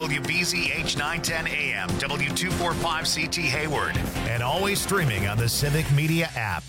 WBZH 910 AM, W245CT Hayward, and always streaming on the Civic Media app.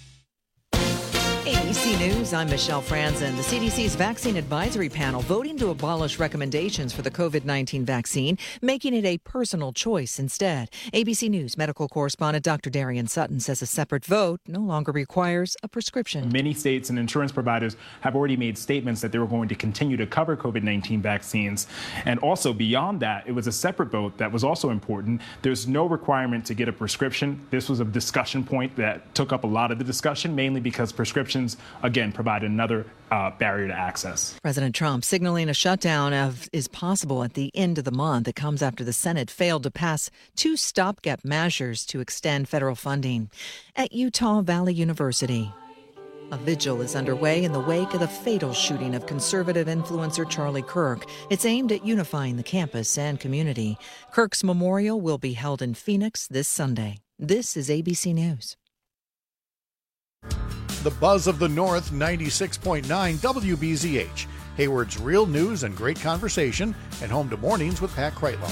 ABC News, I'm Michelle Franzen. The CDC's Vaccine Advisory Panel voting to abolish recommendations for the COVID-19 vaccine, making it a personal choice instead. ABC News medical correspondent Dr. Darian Sutton says a separate vote no longer requires a prescription. Many states and insurance providers have already made statements that they were going to continue to cover COVID-19 vaccines. And also beyond that, it was a separate vote that was also important. There's no requirement to get a prescription. This was a discussion point that took up a lot of the discussion, mainly because prescriptions, again, provide another barrier to access. President Trump signaling a shutdown is possible at the end of the month. It comes after the Senate failed to pass 2 stopgap measures to extend federal funding. At Utah Valley University, a vigil is underway in the wake of the fatal shooting of conservative influencer Charlie Kirk. It's aimed at unifying the campus and community. Kirk's memorial will be held in Phoenix this Sunday. This is ABC News. The buzz of the North, 96.9 WBZH. Hayward's real news and great conversation, and home to mornings with Pat Kreitlow.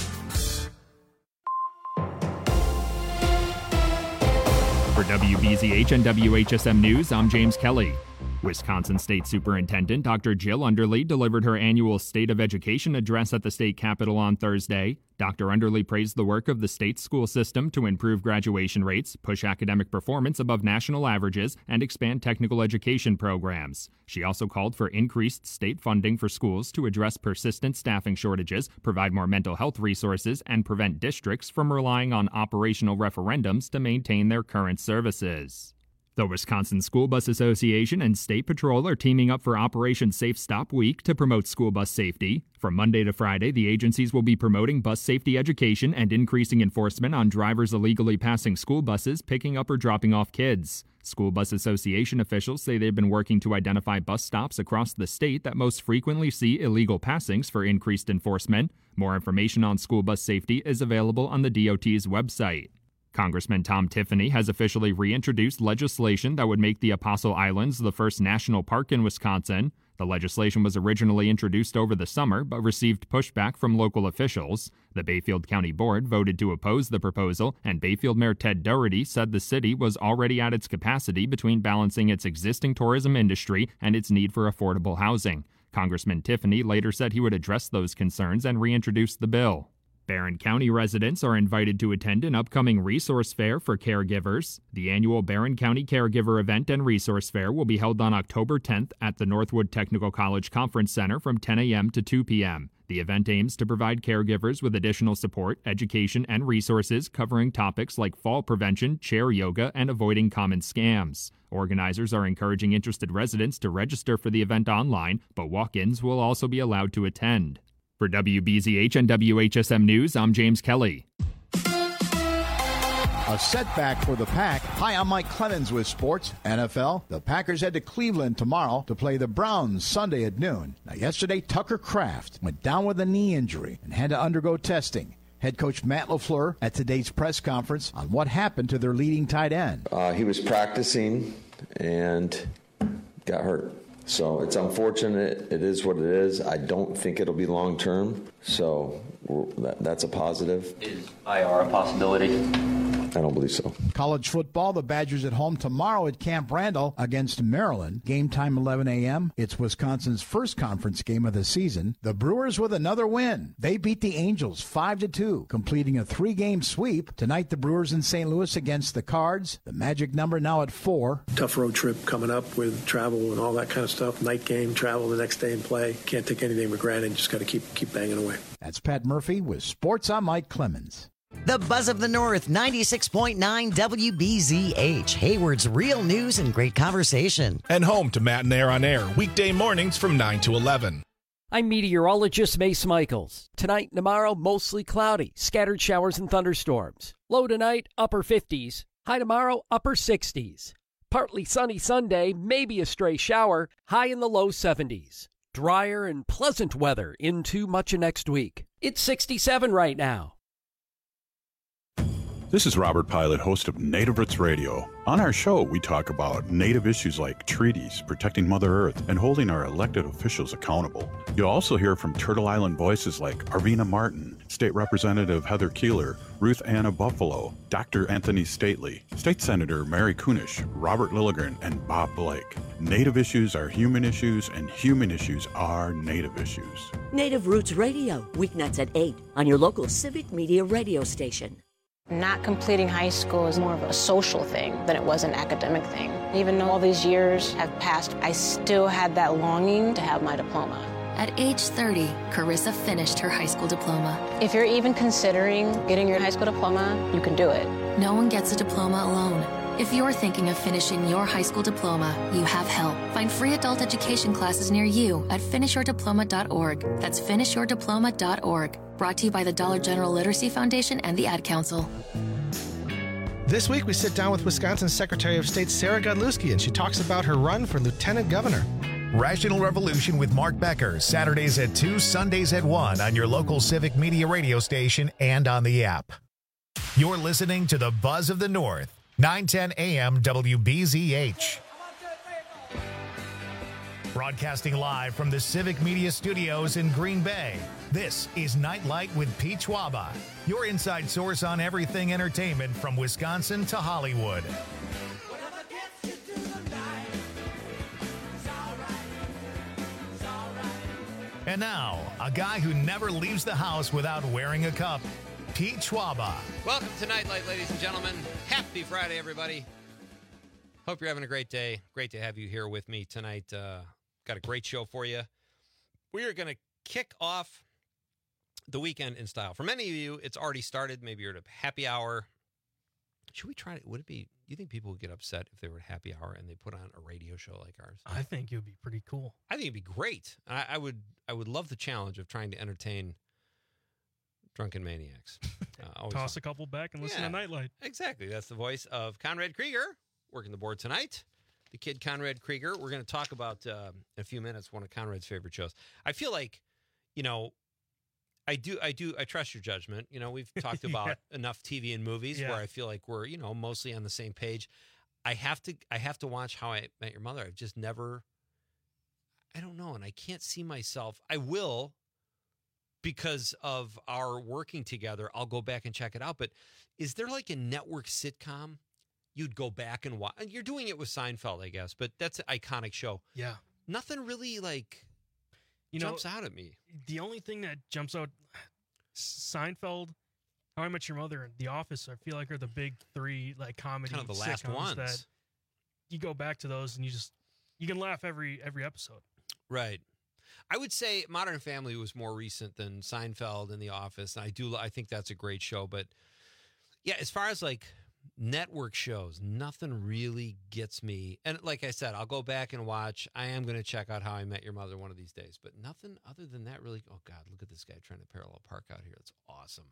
For WBZH and WHSM News, I'm James Kelly. Wisconsin State Superintendent Dr. Jill Underly delivered her annual State of Education address at the state capitol on Thursday. Dr. Underly praised the work of the state's school system to improve graduation rates, push academic performance above national averages, and expand technical education programs. She also called for increased state funding for schools to address persistent staffing shortages, provide more mental health resources, and prevent districts from relying on operational referendums to maintain their current services. The Wisconsin School Bus Association and State Patrol are teaming up for Operation Safe Stop Week to promote school bus safety. From Monday to Friday, the agencies will be promoting bus safety education and increasing enforcement on drivers illegally passing school buses, picking up or dropping off kids. School Bus Association officials say they've been working to identify bus stops across the state that most frequently see illegal passings for increased enforcement. More information on school bus safety is available on the DOT's website. Congressman Tom Tiffany has officially reintroduced legislation that would make the Apostle Islands the first national park in Wisconsin. The legislation was originally introduced over the summer, but received pushback from local officials. The Bayfield County Board voted to oppose the proposal, and Bayfield Mayor Ted Doherty said the city was already at its capacity between balancing its existing tourism industry and its need for affordable housing. Congressman Tiffany later said he would address those concerns and reintroduce the bill. Barron County residents are invited to attend an upcoming resource fair for caregivers. The annual Barron County Caregiver Event and Resource Fair will be held on October 10th at the Northwood Technical College Conference Center from 10 a.m. to 2 p.m. The event aims to provide caregivers with additional support, education, and resources covering topics like fall prevention, chair yoga, and avoiding common scams. Organizers are encouraging interested residents to register for the event online, but walk-ins will also be allowed to attend. For WBZH and WHSM News, I'm James Kelly. A setback for the Pack. Hi, I'm Mike Clemens with Sports NFL. The Packers head to Cleveland tomorrow to play the Browns Sunday at noon. Now, yesterday, Tucker Kraft went down with a knee injury and had to undergo testing. Head coach Matt LaFleur at today's press conference on what happened to their leading tight end. He was practicing and got hurt. So it's unfortunate. It is what it is. I don't think it'll be long term. So that's a positive. Is IR a possibility? I don't believe so. College football, the Badgers at home tomorrow at Camp Randall against Maryland. Game time 11 a.m. It's Wisconsin's first conference game of the season. The Brewers with another win. They beat the Angels 5-2, completing a 3-game sweep. Tonight, the Brewers in St. Louis against the Cards. The magic number now at 4. Tough road trip coming up with travel and all that kind of stuff. Night game, travel the next day and play. Can't take anything for granted. Just got to keep banging away. That's Pat Murphy with Sports. I'm Mike Clemens. The Buzz of the North, 96.9 WBZH, Hayward's real news and great conversation. And home to Matt and Air on Air, weekday mornings from 9 to 11. I'm meteorologist Mace Michaels. Tonight and tomorrow, mostly cloudy, scattered showers and thunderstorms. Low tonight, upper 50s. High tomorrow, upper 60s. Partly sunny Sunday, maybe a stray shower, high in the low 70s. Drier and pleasant weather into much of next week. It's 67 right now. This is Robert Pilot, host of Native Roots Radio. On our show, we talk about Native issues like treaties, protecting Mother Earth, and holding our elected officials accountable. You'll also hear from Turtle Island voices like Arvina Martin, State Representative Heather Keeler, Ruth Anna Buffalo, Dr. Anthony Stately, State Senator Mary Kunish, Robert Lilligren, and Bob Blake. Native issues are human issues, and human issues are Native issues. Native Roots Radio, weeknights at 8 on your local civic media radio station. Not completing high school is more of a social thing than it was an academic thing. Even though all these years have passed, I still had that longing to have my diploma. At age 30, Carissa finished her high school diploma. If you're even considering getting your high school diploma, you can do it. No one gets a diploma alone. If you're thinking of finishing your high school diploma, you have help. Find free adult education classes near you at finishyourdiploma.org. That's finishyourdiploma.org. Brought to you by the Dollar General Literacy Foundation and the Ad Council. This week, we sit down with Wisconsin's Secretary of State, Sarah Godlewski, and she talks about her run for lieutenant governor. Rational Revolution with Mark Becker, Saturdays at 2, Sundays at 1 on your local civic media radio station and on the app. You're listening to the Buzz of the North, 910 AM WBZH. Broadcasting live from the Civic Media Studios in Green Bay, this is Nightlight with Pete Schwaba, your inside source on everything entertainment from Wisconsin to Hollywood. And now, a guy who never leaves the house without wearing a cup, Pete Schwaba. Welcome to Nightlight, ladies and gentlemen. Happy Friday, everybody. Hope you're having a great day. Great to have you here with me tonight. Got a great show for you. We are going to kick off the weekend in style. For many of you, it's already started. Maybe you're at a happy hour. Should we try it? Would it be, you think people would get upset if they were at happy hour and they put on a radio show like ours? I think it would be pretty cool. I think it'd be great. I would love the challenge of trying to entertain drunken maniacs. Toss a couple back and listen to Nightlight. Exactly. That's the voice of Conrad Krieger working the board tonight. The kid Conrad Krieger. We're going to talk about in a few minutes one of Conrad's favorite shows. I feel like, I trust your judgment. We've talked about enough TV and movies where I feel like we're, mostly on the same page. I have to watch How I Met Your Mother. I've just never, I don't know. And I can't see myself. I will, because of our working together, I'll go back and check it out. But is there like a network sitcom you'd go back and watch? You're doing it with Seinfeld, I guess, but that's an iconic show. Yeah. Nothing really jumps out at me. The only thing that jumps out, Seinfeld, How I Met Your Mother, and The Office, I feel like are the big three comedy kind of the last ones that you go back to those and you can laugh every episode. Right. I would say Modern Family was more recent than Seinfeld and The Office. And I think that's a great show, but yeah, as far as network shows, nothing really gets me. And like I said, I'll go back and watch. I am going to check out How I Met Your Mother one of these days, but nothing other than that really. Oh God, look at this guy trying to parallel park out here. It's awesome.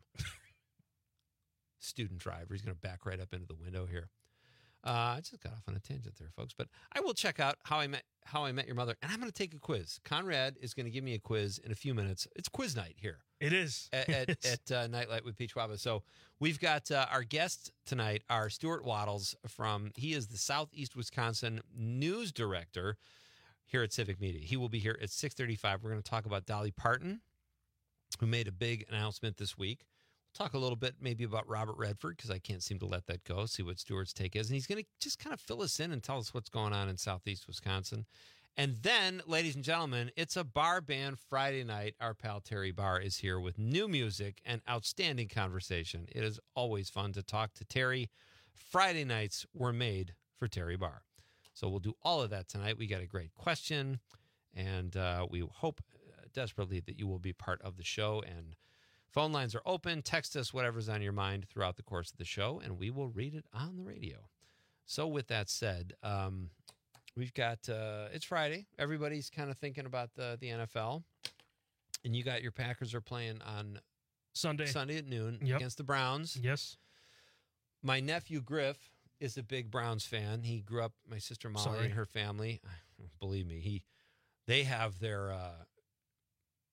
Student driver. He's going to back right up into the window here. I just got off on a tangent there, folks, but I will check out How I Met Your Mother, and I'm going to take a quiz. Conrad is going to give me a quiz in a few minutes. It's quiz night here. It is. At Nightlight with Pete Schwaba. So we've got our guest tonight, our Stuart Waddles he is the Southeast Wisconsin news director here at Civic Media. He will be here at 6:35. We're going to talk about Dolly Parton, who made a big announcement this week. We'll talk a little bit maybe about Robert Redford, because I can't seem to let that go, see what Stuart's take is. And he's going to just kind of fill us in and tell us what's going on in Southeast Wisconsin. And then, ladies and gentlemen, it's a bar band Friday night. Our pal Terry Barr is here with new music and outstanding conversation. It is always fun to talk to Terry. Friday nights were made for Terry Barr. So we'll do all of that tonight. We got a great question, and we hope desperately that you will be part of the show. And phone lines are open. Text us whatever's on your mind throughout the course of the show, and we will read it on the radio. So with that said, we've got, it's Friday. Everybody's kind of thinking about the NFL. And you got your Packers are playing on Sunday at noon against the Browns. Yes. My nephew Griff is a big Browns fan. He grew up, my sister Molly and her family. Believe me, they have their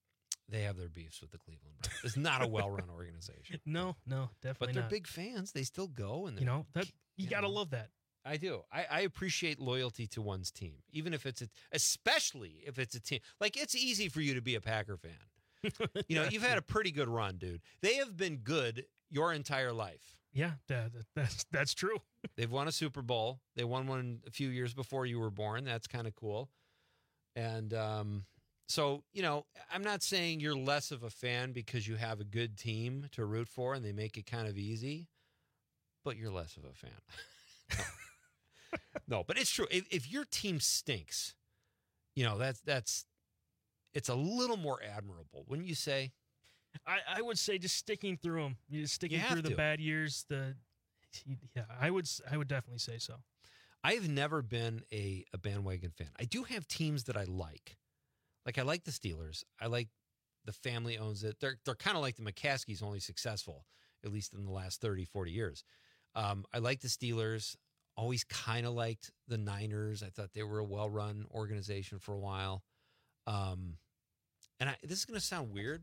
they have their beefs with the Cleveland Browns. It's not a well-run organization. No, definitely But they're not. big fans. They still go. And You got to love that. I do. I appreciate loyalty to one's team, even if especially if it's a team. Like, it's easy for you to be a Packer fan. You've had a pretty good run, dude. They have been good your entire life. Yeah, that's true. They've won a Super Bowl. They won one a few years before you were born. That's kind of cool. And so, I'm not saying you're less of a fan because you have a good team to root for and they make it kind of easy, but you're less of a fan. No, but it's true. If your team stinks, it's a little more admirable, wouldn't you say? I would say just sticking through them, sticking through the bad years. I would definitely say so. I've never been a bandwagon fan. I do have teams that I like. Like, I like the Steelers. I like the family owns it. They're kind of like the McCaskies, only successful, at least in the last 30, 40 years. I like the Steelers. Always kind of liked the Niners. I thought they were a well-run organization for a while. This is going to sound weird.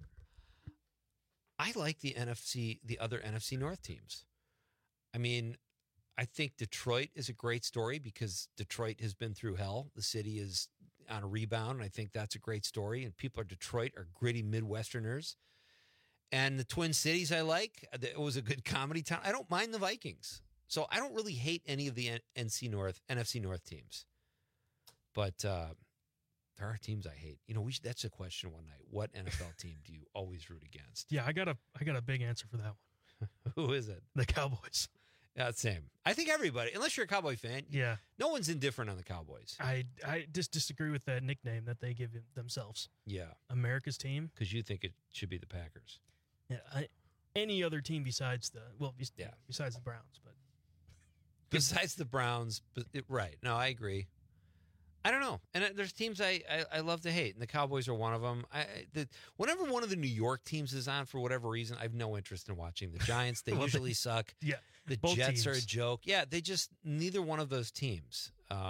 I like the other NFC North teams. I mean, I think Detroit is a great story because Detroit has been through hell. The city is on a rebound, and I think that's a great story. And people at Detroit are gritty Midwesterners. And the Twin Cities I like. It was a good comedy town. I don't mind the Vikings. So I don't really hate any of the NFC North teams. But there are teams I hate. That's a question one night. What NFL team do you always root against? Yeah, I got a big answer for that one. Who is it? The Cowboys. Yeah, same. I think everybody, unless you're a Cowboy fan, no one's indifferent on the Cowboys. I just disagree with that nickname that they give themselves. Yeah. America's team. Because you think it should be the Packers. Yeah. Any other team besides besides the Browns. But besides the Browns, right. No, I agree. I don't know. And there's teams I love to hate, and the Cowboys are one of them. Whenever one of the New York teams is on for whatever reason, I have no interest in watching. The Giants, they usually suck. Yeah. The Jets are a joke. Yeah, neither one of those teams.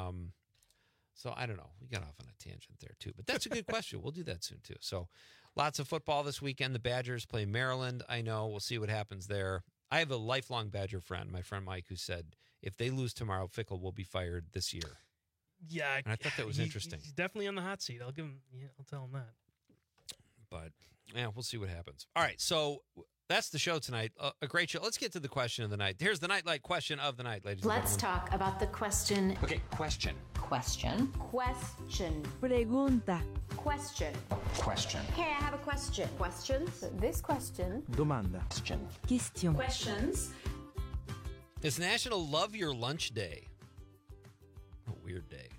So I don't know. We got off on a tangent there, too. But that's a good question. We'll do that soon, too. So lots of football this weekend. The Badgers play Maryland. I know. We'll see what happens there. I have a lifelong Badger friend, my friend Mike, who said if they lose tomorrow, Fickell will be fired this year. Yeah, and I thought that was interesting. He's definitely on the hot seat. I'll tell him that. But yeah, we'll see what happens. All right, so that's the show tonight. A great show. Let's get to the question of the night. Here's the Nightlight question of the night, ladies and gentlemen. Let's talk about the question. Okay, question. Question. Pregunta. Question. Hey, I have a question. Questions? This question. Domanda. Question. Questions. It's National Love Your Lunch Day. What a weird day.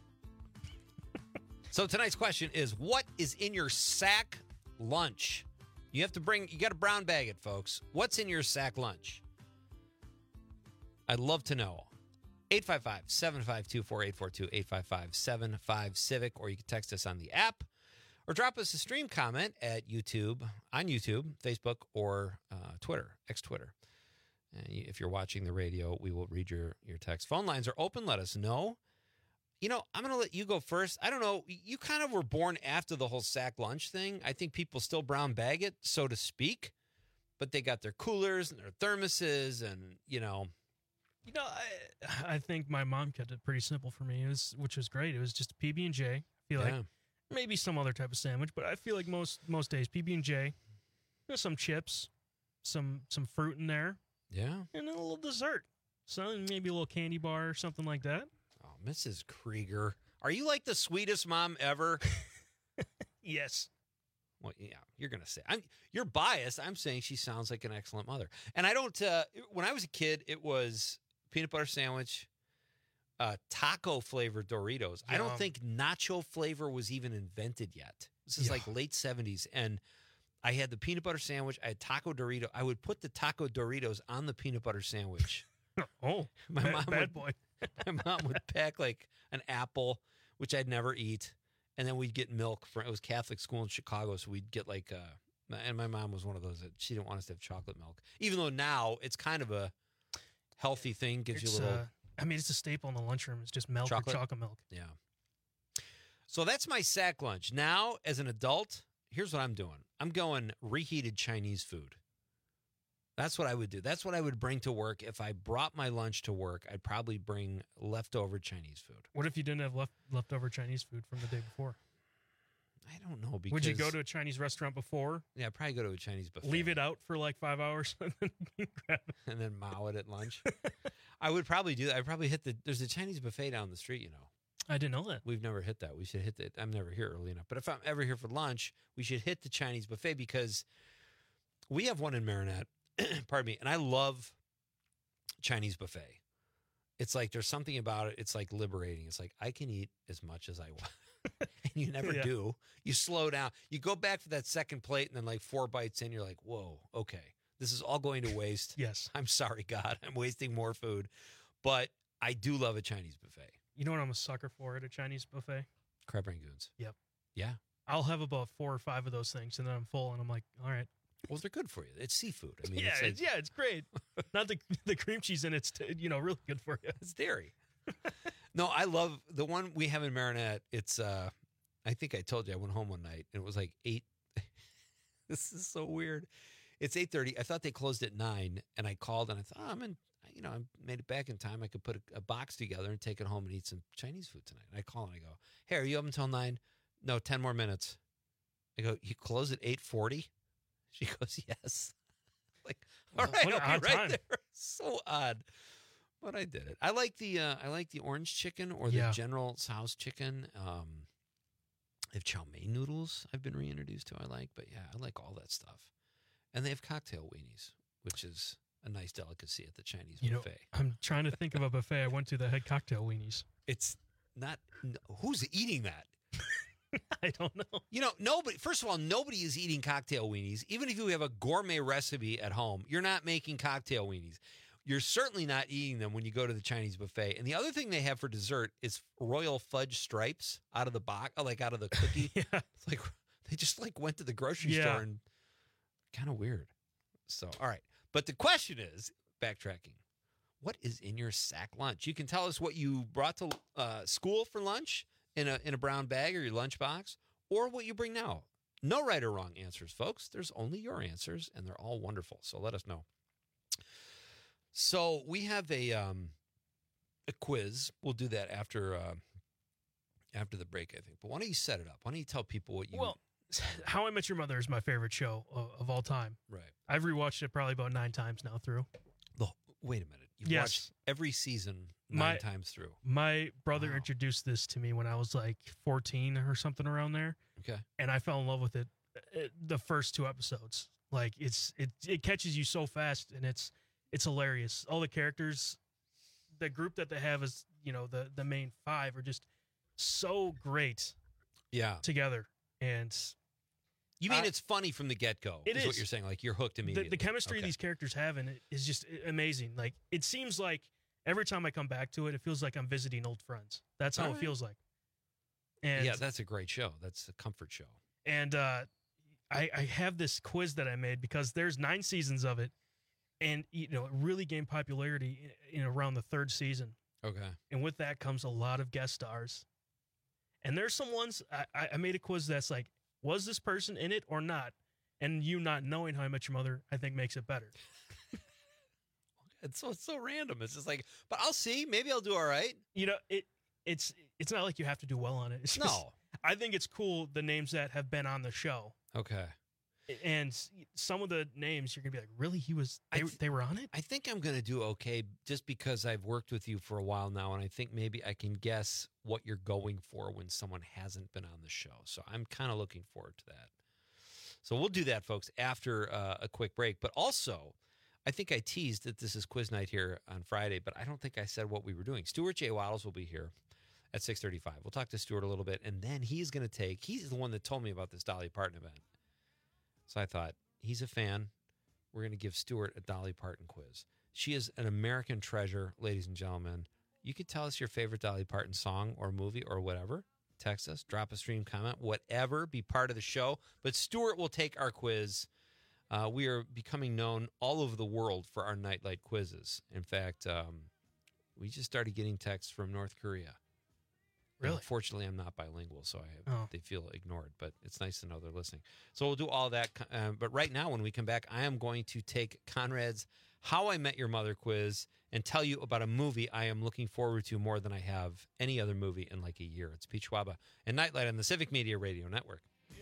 So tonight's question is, what is in your sack lunch? You got to brown bag it, folks. What's in your sack lunch? I'd love to know. 855-752-4842, 855-75-CIVIC, or you can text us on the app, or drop us a stream comment at YouTube, on YouTube, Facebook, or Twitter, X-Twitter. And if you're watching the radio, we will read your text. Phone lines are open. Let us know. I'm going to let you go first. I don't know. You kind of were born after the whole sack lunch thing. I think people still brown bag it, so to speak, but they got their coolers and their thermoses and, I think my mom kept it pretty simple for me, which was great. It was just a PB&J. I feel like maybe some other type of sandwich, but I feel like most days PB&J, some chips, some fruit in there. Yeah. And a little dessert. So maybe a little candy bar or something like that. Oh, Mrs. Krieger. Are you like the sweetest mom ever? Yes. Well, yeah, you're going to say. You're biased. I'm saying she sounds like an excellent mother. And I don't, when I was a kid, it was peanut butter sandwich, taco flavored Doritos. I don't think nacho flavor was even invented yet. This is like late 70s. And I had the peanut butter sandwich. I had taco Dorito. I would put the taco Doritos on the peanut butter sandwich. Oh, bad boy. My mom would pack like an apple, which I'd never eat. And then we'd get milk. It was Catholic school in Chicago. So we'd get like, and my mom was one of those that she didn't want us to have chocolate milk. Even though now it's kind of a healthy thing. Gives you a little. It's a staple in the lunchroom. It's just milk or chocolate milk. Yeah. So that's my sack lunch. Now, as an adult, here's what I'm doing. I'm going reheated Chinese food. That's what I would do. That's what I would bring to work. If I brought my lunch to work, I'd probably bring leftover Chinese food. What if you didn't have leftover Chinese food from the day before? I don't know. Because would you go to a Chinese restaurant before? Yeah, I'd probably go to a Chinese buffet. Leave it out for like 5 hours and then grab it. And then mow it at lunch. I would probably do that. I'd probably hit there's a Chinese buffet down the street, you know. I didn't know that. We've never hit that. We should hit it. I'm never here early enough. But if I'm ever here for lunch, we should hit the Chinese buffet because we have one in Marinette. Pardon me. And I love Chinese buffet. It's like there's something about it. It's like liberating. It's like I can eat as much as I want. And you never do. You slow down. You go back for that second plate and then like 4 bites in, you're like, whoa, okay. This is all going to waste. Yes. I'm sorry, God. I'm wasting more food. But I do love a Chinese buffet. You know what I'm a sucker for at a Chinese buffet? Crab rangoons. Yep. Yeah. I'll have about 4 or 5 of those things, and then I'm full, and I'm like, all right. Well, they're good for you. It's seafood. I mean, yeah, it's great. Not the cream cheese in it's really good for you. It's dairy. No, I love the one we have in Marinette. It's I think I told you I went home one night and it was like 8. This is so weird. It's 8:30. I thought they closed at 9, and I called and I thought, I made it back in time. I could put a box together and take it home and eat some Chinese food tonight. And I call and I go, hey, are you up until 9? No, 10 more minutes. I go, you close at 8:40? She goes, yes. Like, all right, I'll be right there. So odd, but I did it. I like the orange chicken or the General Tso's chicken. They have chow mein noodles I've been reintroduced to. I like, but yeah, I like all that stuff. And they have cocktail weenies, which is a nice delicacy at the Chinese buffet. I'm trying to think of a buffet I went to that had cocktail weenies. It's not. Who's eating that? I don't know. Nobody. First of all, nobody is eating cocktail weenies. Even if you have a gourmet recipe at home, you're not making cocktail weenies. You're certainly not eating them when you go to the Chinese buffet. And the other thing they have for dessert is royal fudge stripes out of the box, like out of the cookie. Yeah. It's like they just like went to the grocery store and kind of weird. So, all right. But the question is, backtracking, what is in your sack lunch? You can tell us what you brought to school for lunch in a brown bag or your lunchbox, or what you bring now. No right or wrong answers, folks. There's only your answers, and they're all wonderful. So let us know. So we have a quiz. We'll do that after the break, I think. But why don't you set it up? Why don't you tell people what you... Well, How I Met Your Mother is my favorite show of all time. Right. I've rewatched it probably about 9 times now through. Wait a minute. You've watched every season 9 times through. My brother introduced this to me when I was like 14 or something around there. Okay. And I fell in love with it the first 2 episodes. Like it catches you so fast, and it's hilarious. All the characters, the group that they have is, the main 5 are just so great. Yeah. Together. And you mean it's funny from the get-go? It is what you're saying. Like you're hooked immediately. The chemistry these characters have in it is just amazing. Like it seems like every time I come back to it, it feels like I'm visiting old friends. That's how it feels like. And yeah, that's a great show. That's a comfort show. And I have this quiz that I made because there's 9 seasons of it, and it really gained popularity in around the 3rd season. Okay. And with that comes a lot of guest stars. And there's some ones I made a quiz that's like, was this person in it or not? And you not knowing How I Met Your Mother, I think makes it better. It's so random. It's just like, but I'll see. Maybe I'll do all right. It's not like you have to do well on it. It's just, I think it's cool the names that have been on the show. Okay. And some of the names you're gonna be like, really? They were on it? I think I'm gonna do okay just because I've worked with you for a while now, and I think maybe I can guess what you're going for when someone hasn't been on the show. So I'm kind of looking forward to that. So we'll do that, folks, after a quick break. But also, I think I teased that this is quiz night here on Friday, but I don't think I said what we were doing. Stuart J. Waddles will be here at 6:35. We'll talk to Stuart a little bit, and then he's the one that told me about this Dolly Parton event. So I thought, he's a fan. We're going to give Stuart a Dolly Parton quiz. She is an American treasure, ladies and gentlemen. You could tell us your favorite Dolly Parton song or movie or whatever. Text us, drop a stream comment, whatever. Be part of the show. But Stuart will take our quiz. We are becoming known all over the world for our nightlight quizzes. In fact, we just started getting texts from North Korea. Really? Fortunately, I'm not bilingual, so they feel ignored, but it's nice to know they're listening. So we'll do all that. But right now, when we come back, I am going to take Conrad's How I Met Your Mother quiz and tell you about a movie I am looking forward to more than I have any other movie in like a year. It's Pete Schwaba and Nightlight on the Civic Media Radio Network.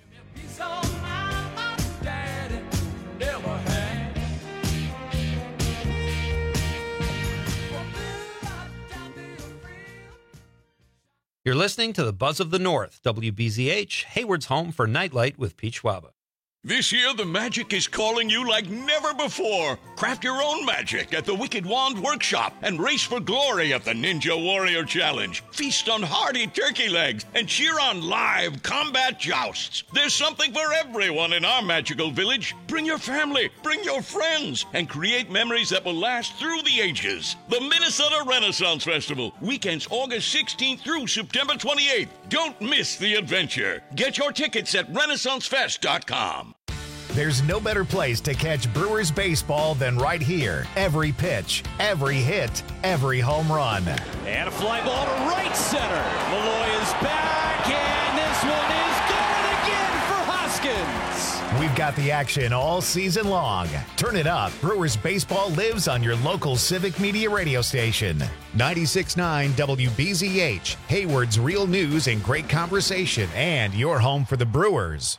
You're listening to the Buzz of the North, WBZH, Hayward's home for Nightlight with Pete Schwaba. This year, the magic is calling you like never before. Craft your own magic at the Wicked Wand Workshop and race for glory at the Ninja Warrior Challenge. Feast on hearty turkey legs and cheer on live combat jousts. There's something for everyone in our magical village. Bring your family, bring your friends, and create memories that will last through the ages. The Minnesota Renaissance Festival, weekends August 16th through September 28th. Don't miss the adventure. Get your tickets at renaissancefest.com. There's no better place to catch Brewers baseball than right here. Every pitch, every hit, every home run. And a fly ball to right center. Malloy is back, and this one is going again for Hoskins. We've got the action all season long. Turn it up. Brewers baseball lives on your local Civic Media radio station. 96.9 WBZH, Hayward's real news and great conversation, and your home for the Brewers.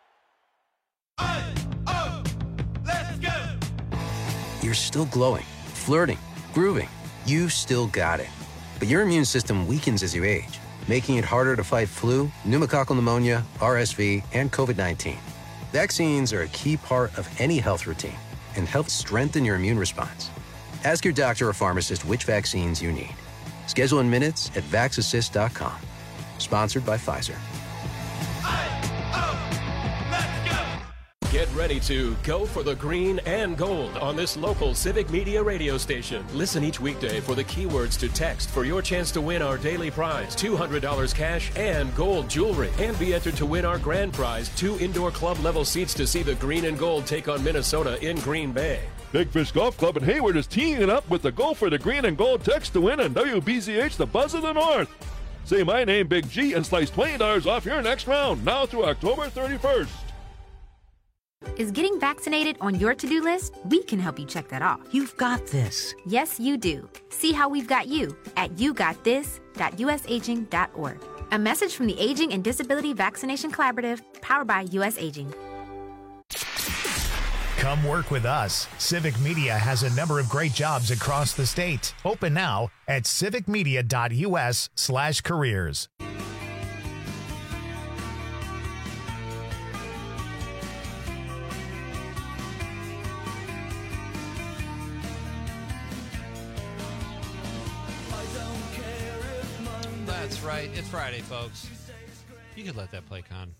You're still glowing, flirting, grooving. You still got it. But your immune system weakens as you age, making it harder to fight flu, pneumococcal pneumonia, RSV, and COVID-19. Vaccines are a key part of any health routine and help strengthen your immune response. Ask your doctor or pharmacist which vaccines you need. Schedule in minutes at VaxAssist.com. Sponsored by Pfizer. Get ready to go for the green and gold on this local Civic Media radio station. Listen each weekday for the keywords to text for your chance to win our daily prize, $200 cash and gold jewelry. And be entered to win our grand prize, 2 indoor club level seats to see the green and gold take on Minnesota in Green Bay. Big Fish Golf Club in Hayward is teeing it up with the Go for the Green and Gold text to win on WBZH, the Buzz of the North. Say my name, Big G, and slice $20 off your next round, now through October 31st. Is getting vaccinated on your to-do list? We can help you check that off. You've got this. Yes, you do. See how we've got you at yougotthis.usaging.org. A message from the Aging and Disability Vaccination Collaborative, powered by U.S. Aging. Come work with us. Civic Media has a number of great jobs across the state. Open now at civicmedia.us/careers. That's right. It's Friday, folks. You could let that play, Con.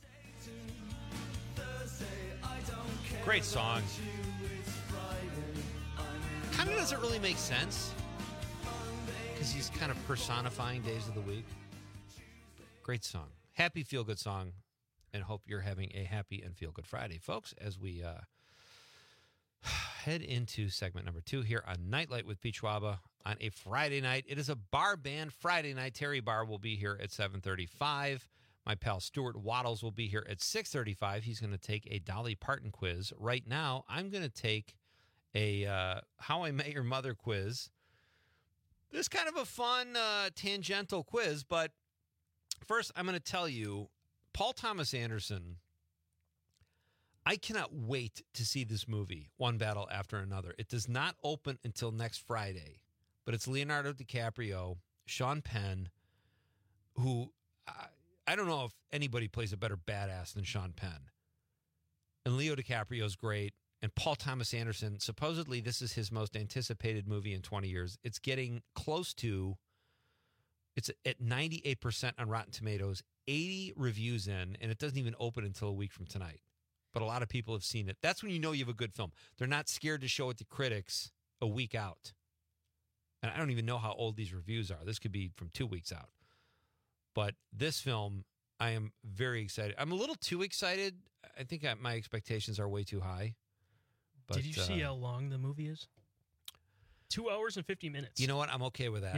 Great song. Kind of doesn't really make sense because he's kind of personifying days of the week. Great song. Happy feel-good song, and hope you're having a happy and feel-good Friday, folks, as we head into segment number 2 here on Nightlight with Pete Schwaba on a Friday night. It is a bar band Friday night. Terry Barr will be here at 7:35. My pal Stuart Waddles will be here at 6:35. He's going to take a Dolly Parton quiz. Right now, I'm going to take a How I Met Your Mother quiz. This is kind of a fun tangential quiz, but first I'm going to tell you, Paul Thomas Anderson, I cannot wait to see this movie, One Battle After Another. It does not open until next Friday, but it's Leonardo DiCaprio, Sean Penn, who I don't know if anybody plays a better badass than Sean Penn. And Leo DiCaprio's great. And Paul Thomas Anderson, supposedly this is his most anticipated movie in 20 years. It's getting close to, it's at 98% on Rotten Tomatoes, 80 reviews in, and it doesn't even open until a week from tonight. But a lot of people have seen it. That's when you know you have a good film. They're not scared to show it to critics a week out. And I don't even know how old these reviews are. This could be from 2 weeks out. But this film, I am very excited. I'm a little too excited. I think my expectations are way too high. But, did you see how long the movie is? 2 hours and 50 minutes. You know what? I'm okay with that. Yeah.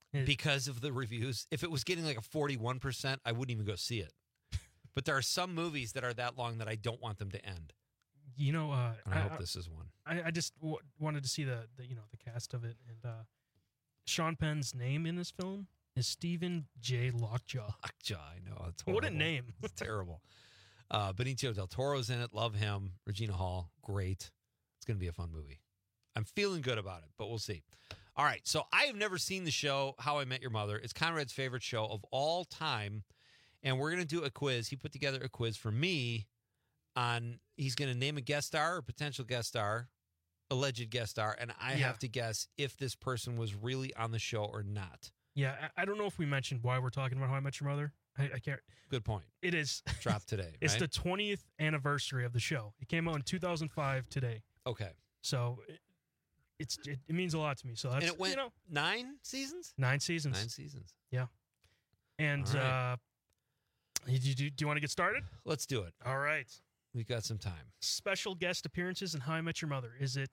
because of the reviews. If it was getting like a 41%, I wouldn't even go see it. But there are some movies that are that long that I don't want them to end. You know, and I hope this is one. I just wanted to see the cast of it, and Sean Penn's name in this film is Stephen J. Lockjaw. Lockjaw, I know. It's what a name! It's terrible. Benicio del Toro's in it. Love him. Regina Hall, great. It's going to be a fun movie. I'm feeling good about it, but we'll see. All right, so I have never seen the show How I Met Your Mother. It's Conrad's favorite show of all time, and we're going to do a quiz. He put together a quiz for me on, he's going to name a guest star or potential guest star, alleged guest star, and I have to guess if this person was really on the show or not. Yeah, I don't know if we mentioned why we're talking about How I Met Your Mother. I can't. Good point. It is. Dropped today, It's right? the 20th anniversary of the show. It came out in 2005 today. Okay. So it means a lot to me. So that's, and it went 9 seasons? 9 seasons. 9 seasons. Yeah. And right. do you want to get started? Let's do it. All right. We've got some time. Special guest appearances in How I Met Your Mother.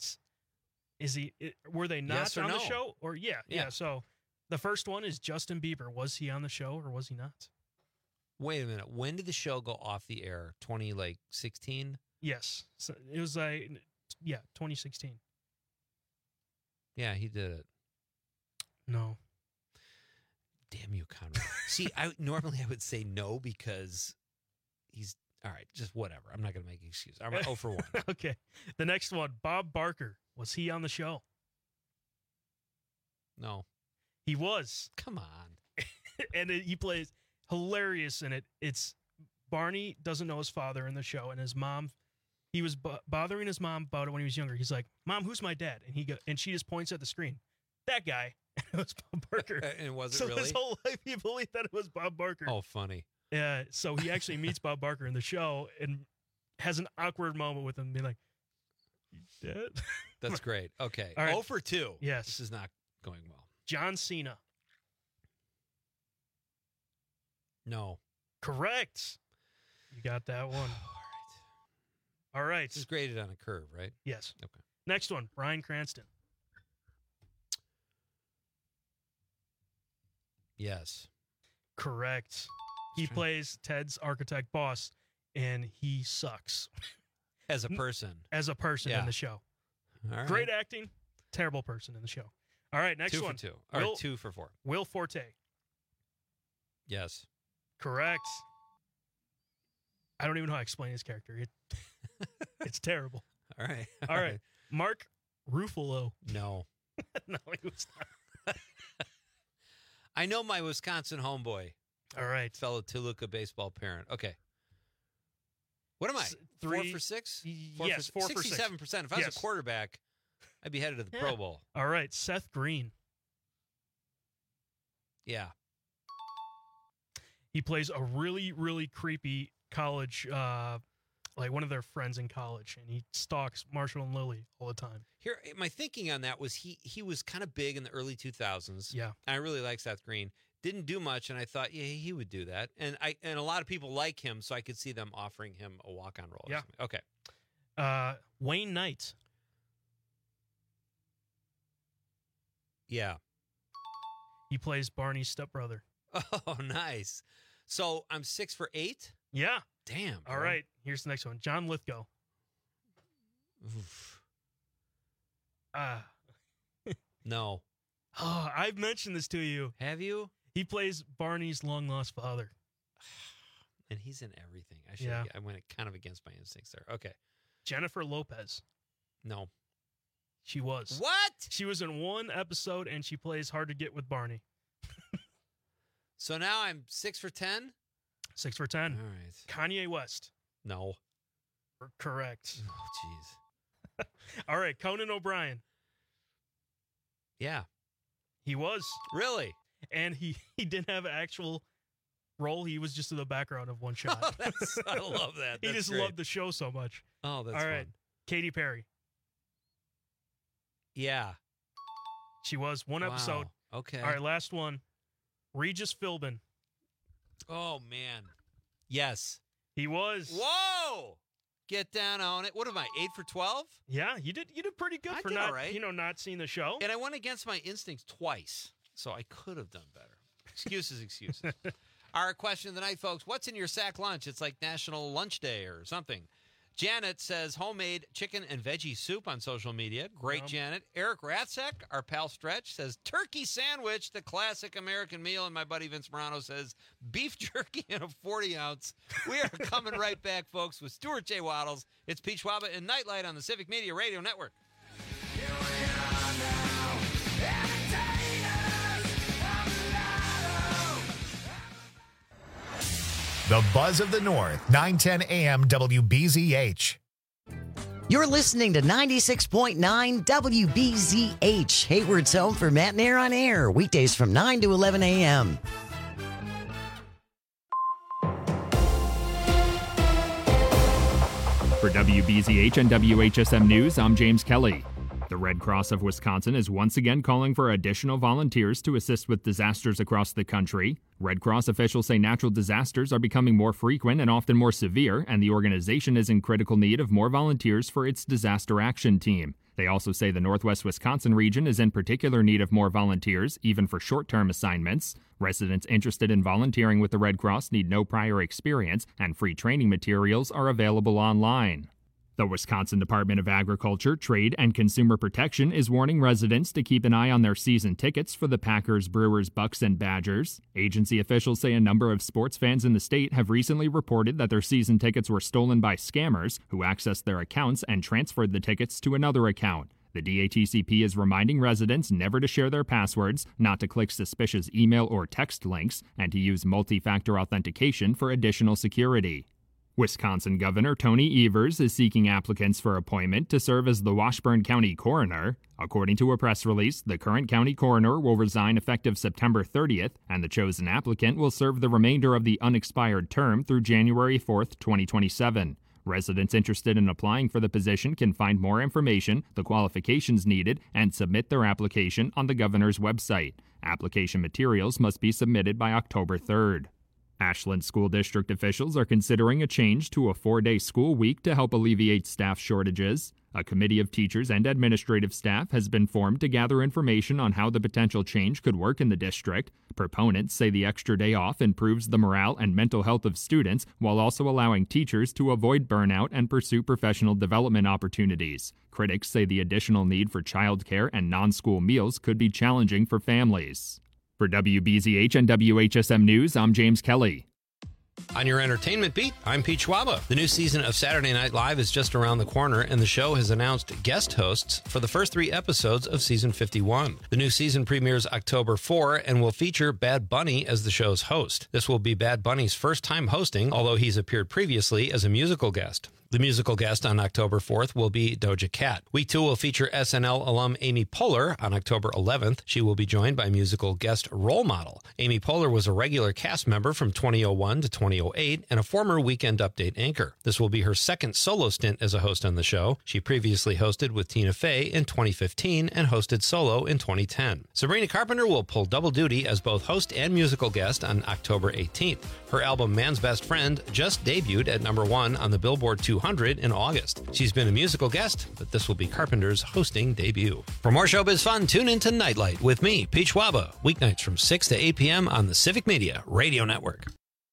Were they not Yes or on no? the show? Or yeah. So the first one is Justin Bieber. Was he on the show or was he not? Wait a minute. When did the show go off the air? 2016? Yes. So it was 2016. Yeah, he did it. No. Damn you, Conrad. See, normally I would say no because he's all right, just whatever. I'm not going to make an excuse. I'm 0 for 1. Okay. The next one, Bob Barker. Was he on the show? No. He was. Come on. And he plays hilarious in it. It's Barney doesn't know his father in the show, and his mom, he was bothering his mom about it when he was younger. He's like, "Mom, who's my dad?" And she just points at the screen. That guy. It was Bob Barker. And was it so really? his whole life he believed that it was Bob Barker. Oh, funny. So he actually meets Bob Barker in the show and has an awkward moment with him, being like, "You dead?" That's great. Okay. All right. 0 for 2. Yes. This is not going well. John Cena. No. Correct. You got that one. All right. This is graded on a curve, right? Yes. Okay. Next one, Bryan Cranston. Yes. Correct. He plays Ted's architect boss, and he sucks. As a person. As a person in the show. All right. Great acting, terrible person in the show. All right, next 2 one. for 2. Or 2 for 4. Will Forte. Yes. Correct. I don't even know how to explain his character. It's terrible. All right. All right. Mark Ruffalo. No. No, he was not. I know my Wisconsin homeboy. All right. Fellow Toluca baseball parent. Okay. What am I? 4 for 6? Yes, 4 for 6. 67%. If I was a quarterback, I'd be headed to the Pro Bowl. All right. Seth Green. Yeah. He plays a really, really creepy college, like one of their friends in college, and he stalks Marshall and Lily all the time. Here, my thinking on that was he was kind of big in the early 2000s. Yeah. I really like Seth Green. Didn't do much, and I thought, yeah, he would do that. And a lot of people like him, so I could see them offering him a walk-on role. Yeah. Okay. Wayne Knight. Yeah. He plays Barney's stepbrother. Oh, nice. So I'm 6 for 8? Yeah. Damn. All right. Here's the next one. John Lithgow. Oof. No. Oh, I've mentioned this to you. Have you? He plays Barney's long-lost father. And he's in everything. I went kind of against my instincts there. Okay. Jennifer Lopez. No. She was. What? She was in one episode, and she plays Hard to Get with Barney. So now I'm 6 for 10? 6 for 10. All right. Kanye West. No. Correct. Oh, jeez. All right. Conan O'Brien. Yeah. He was. Really? And he didn't have an actual role. He was just in the background of one shot. I love that. He That's just great. loved the show so much. Oh, that's all right. fun. Katy Perry. Yeah. She was one episode. Okay. All right, last one. Regis Philbin. Oh, man. Yes. He was. Whoa! Get down on it. What am I, 8 for 12? Yeah, you did pretty good I for did not, all right. not seeing the show. And I went against my instincts twice. so I could have done better. Excuses. Our question of the night, folks, what's in your sack lunch? It's like National Lunch Day or something. Janet says homemade chicken and veggie soup on social media. Great, Janet. Eric Ratzek, our pal Stretch, says turkey sandwich, the classic American meal. And my buddy Vince Morano says beef jerky in a 40-ounce. We are coming right back, folks, with Stuart J. Waddles. It's Pete Schwaba and Nightlight on the Civic Media Radio Network. The Buzz of the North, 910 AM WBZH. You're listening to 96.9 WBZH, Hayward's home for Matt and Air on Air, weekdays from 9 to 11 a.m. For WBZH and WHSM News, I'm James Kelly. The Red Cross of Wisconsin is once again calling for additional volunteers to assist with disasters across the country. Red Cross officials say natural disasters are becoming more frequent and often more severe, and the organization is in critical need of more volunteers for its disaster action team. They also say the Northwest Wisconsin region is in particular need of more volunteers, even for short-term assignments. Residents interested in volunteering with the Red Cross need no prior experience, and free training materials are available online. The Wisconsin Department of Agriculture, Trade, and Consumer Protection is warning residents to keep an eye on their season tickets for the Packers, Brewers, Bucks, and Badgers. Agency officials say a number of sports fans in the state have recently reported that their season tickets were stolen by scammers who accessed their accounts and transferred the tickets to another account. The DATCP is reminding residents never to share their passwords, not to click suspicious email or text links, and to use multi-factor authentication for additional security. Wisconsin Governor Tony Evers is seeking applicants for appointment to serve as the Washburn County Coroner. According to a press release, the current county coroner will resign effective September 30th, and the chosen applicant will serve the remainder of the unexpired term through January 4th, 2027. Residents interested in applying for the position can find more information, the qualifications needed, and submit their application on the governor's website. Application materials must be submitted by October 3rd. Ashland School District officials are considering a change to a 4-day school week to help alleviate staff shortages. A committee of teachers and administrative staff has been formed to gather information on how the potential change could work in the district. Proponents say the extra day off improves the morale and mental health of students while also allowing teachers to avoid burnout and pursue professional development opportunities. Critics say the additional need for childcare and non-school meals could be challenging for families. For WBZH and WHSM News, I'm James Kelly. On your entertainment beat, I'm Pete Schwaba. The new season of Saturday Night Live is just around the corner, and the show has announced guest hosts for the first 3 episodes of season 51. The new season premieres October 4 and will feature Bad Bunny as the show's host. This will be Bad Bunny's first time hosting, although he's appeared previously as a musical guest. The musical guest on October 4th will be Doja Cat. Week 2 will feature SNL alum Amy Poehler on October 11th. She will be joined by musical guest Role Model. Amy Poehler was a regular cast member from 2001 to 2008 and a former Weekend Update anchor. This will be her second solo stint as a host on the show. She previously hosted with Tina Fey in 2015 and hosted solo in 2010. Sabrina Carpenter will pull double duty as both host and musical guest on October 18th. Her album Man's Best Friend just debuted at number 1 on the Billboard 200 in August. She's been a musical guest, but this will be Carpenter's hosting debut. For more showbiz fun, tune into Nightlight with me, Pete Schwaba, weeknights from 6 to 8 p.m. on the Civic Media Radio Network.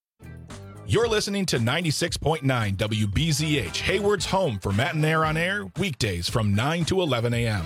You're listening to 96.9 WBZH, Hayward's home for Matt and Air on Air, weekdays from 9 to 11 a.m.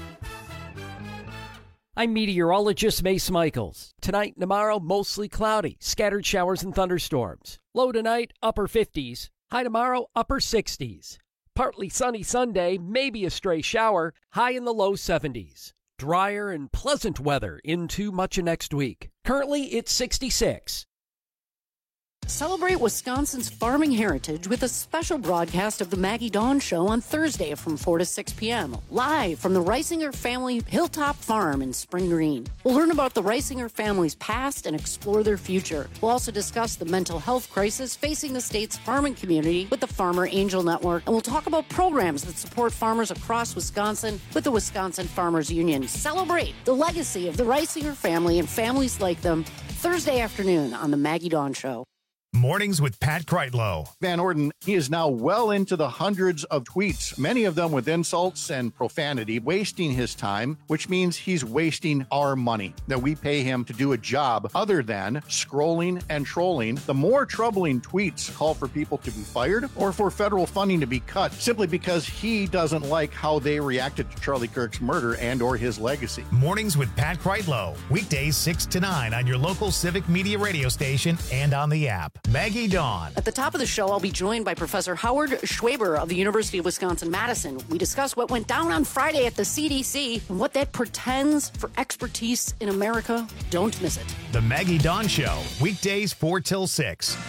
I'm meteorologist Mace Michaels. Tonight and tomorrow, mostly cloudy, scattered showers and thunderstorms. Low tonight, upper 50s. High tomorrow, upper 60s. Partly sunny Sunday, maybe a stray shower, high in the low 70s. Drier and pleasant weather into much of next week. Currently, it's 66. Celebrate Wisconsin's farming heritage with a special broadcast of the Maggie Dawn Show on Thursday from 4 to 6 p.m. live from the Reisinger family Hilltop Farm in Spring Green. We'll learn about the Reisinger family's past and explore their future. We'll also discuss the mental health crisis facing the state's farming community with the Farmer Angel Network, and we'll talk about programs that support farmers across Wisconsin with the Wisconsin Farmers Union. Celebrate the legacy of the Reisinger family and families like them Thursday afternoon on the Maggie Dawn Show. Mornings with Pat Kreitlow. Van Orden, he is now well into the hundreds of tweets, many of them with insults and profanity, wasting his time, which means he's wasting our money that we pay him to do a job other than scrolling and trolling. The more troubling tweets call for people to be fired or for federal funding to be cut simply because he doesn't like how they reacted to Charlie Kirk's murder and or his legacy. Mornings with Pat Kreitlow. Weekdays 6 to 9 on your local Civic Media radio station and on the app. Maggie Dawn. At the top of the show, I'll be joined by Professor Howard Schwaber of the University of Wisconsin-Madison. We discuss what went down on Friday at the CDC and what that portends for expertise in America. Don't miss it. The Maggie Dawn Show. Weekdays 4 till 6.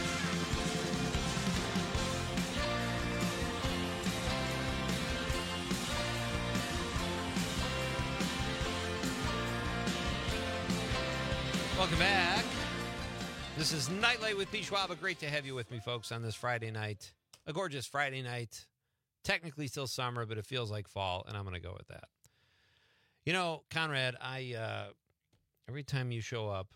Welcome back. This is Nightlight with Pete Schwab. Great to have you with me, folks, on this Friday night. A gorgeous Friday night. Technically still summer, but it feels like fall, and I'm going to go with that. You know, Conrad, every time you show up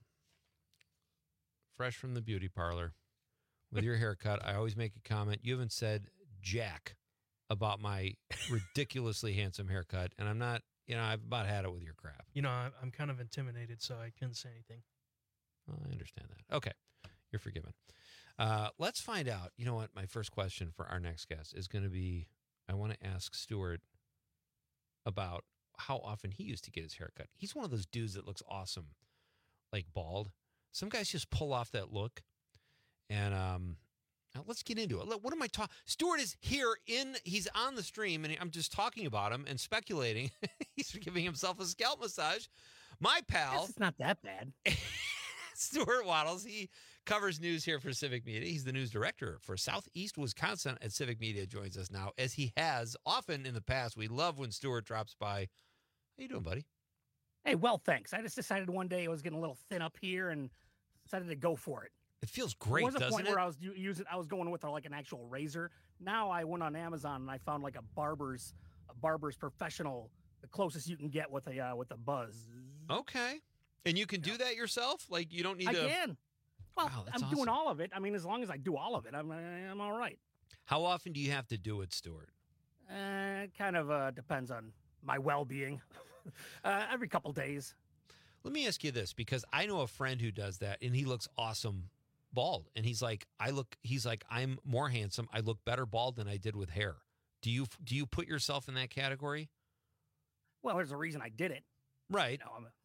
fresh from the beauty parlor with your haircut, I always make a comment. You haven't said jack about my ridiculously handsome haircut, and I'm not, I've about had it with your crap. I'm kind of intimidated, so I couldn't say anything. Well, I understand that. Okay. You're forgiven. Let's find out. You know what? My first question for our next guest is going to be, I want to ask Stuart about how often he used to get his haircut. He's one of those dudes that looks awesome, like bald. Some guys just pull off that look. And now let's get into it. What am I talking? Stuart is here he's on the stream, and I'm just talking about him and speculating. He's giving himself a scalp massage. My pal. It's not that bad. Stuart Wattles, he covers news here for Civic Media. He's the news director for Southeast Wisconsin at Civic Media. Joins us now, as he has often in the past. We love when Stuart drops by. How you doing, buddy? Hey, well, thanks. I just decided one day I was getting a little thin up here and decided to go for it. It feels great, doesn't it? There was a point where I was going with like an actual razor. Now I went on Amazon and I found like a barber's professional, the closest you can get with a buzz. Okay. And you can do that yourself? Like, you don't need to... I can. Well, wow, I'm doing all of it. I mean, as long as I do all of it, I'm all right. How often do you have to do it, Stuart? It kind of depends on my well-being. Every couple days. Let me ask you this, because I know a friend who does that, and he looks awesome bald. And he's like, I'm more handsome. I look better bald than I did with hair. Do you put yourself in that category? Well, there's a reason I did it. Right.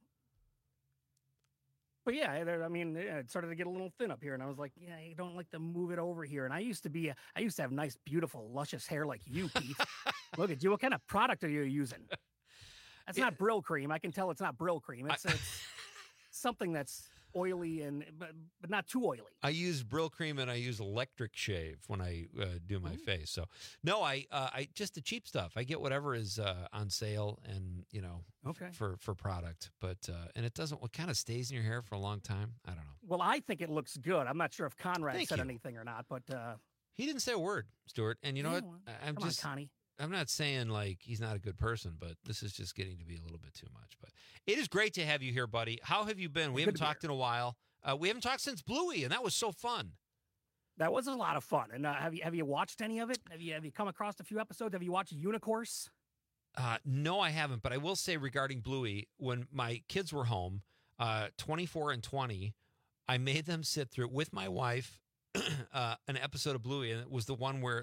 But yeah, I mean, it started to get a little thin up here, and I was like, yeah, you don't like to move it over here. And I used to have nice, beautiful, luscious hair like you, Pete. Look at you. What kind of product are you using? That's not Brill cream. I can tell it's not Brill cream. It's something that's oily but not too oily. I use Brill cream and I use electric shave when I do my face. So no, I just the cheap stuff. I get whatever is on sale and for product, but and it doesn't. What kind of stays in your hair for a long time? I don't know. Well, I think it looks good. I'm not sure if Conrad said anything or not, but he didn't say a word, Stuart. And you know what? Come on, Connie. I'm not saying like he's not a good person, but this is just getting to be a little bit too much. But it is great to have you here, buddy. How have you been? We haven't talked in a while. We haven't talked since Bluey, and that was so fun. That was a lot of fun. And have you watched any of it? Have you come across a few episodes? Have you watched Unicourse? No, I haven't. But I will say regarding Bluey, when my kids were home, 24 and 20, I made them sit through with my wife. An episode of Bluey, and it was the one where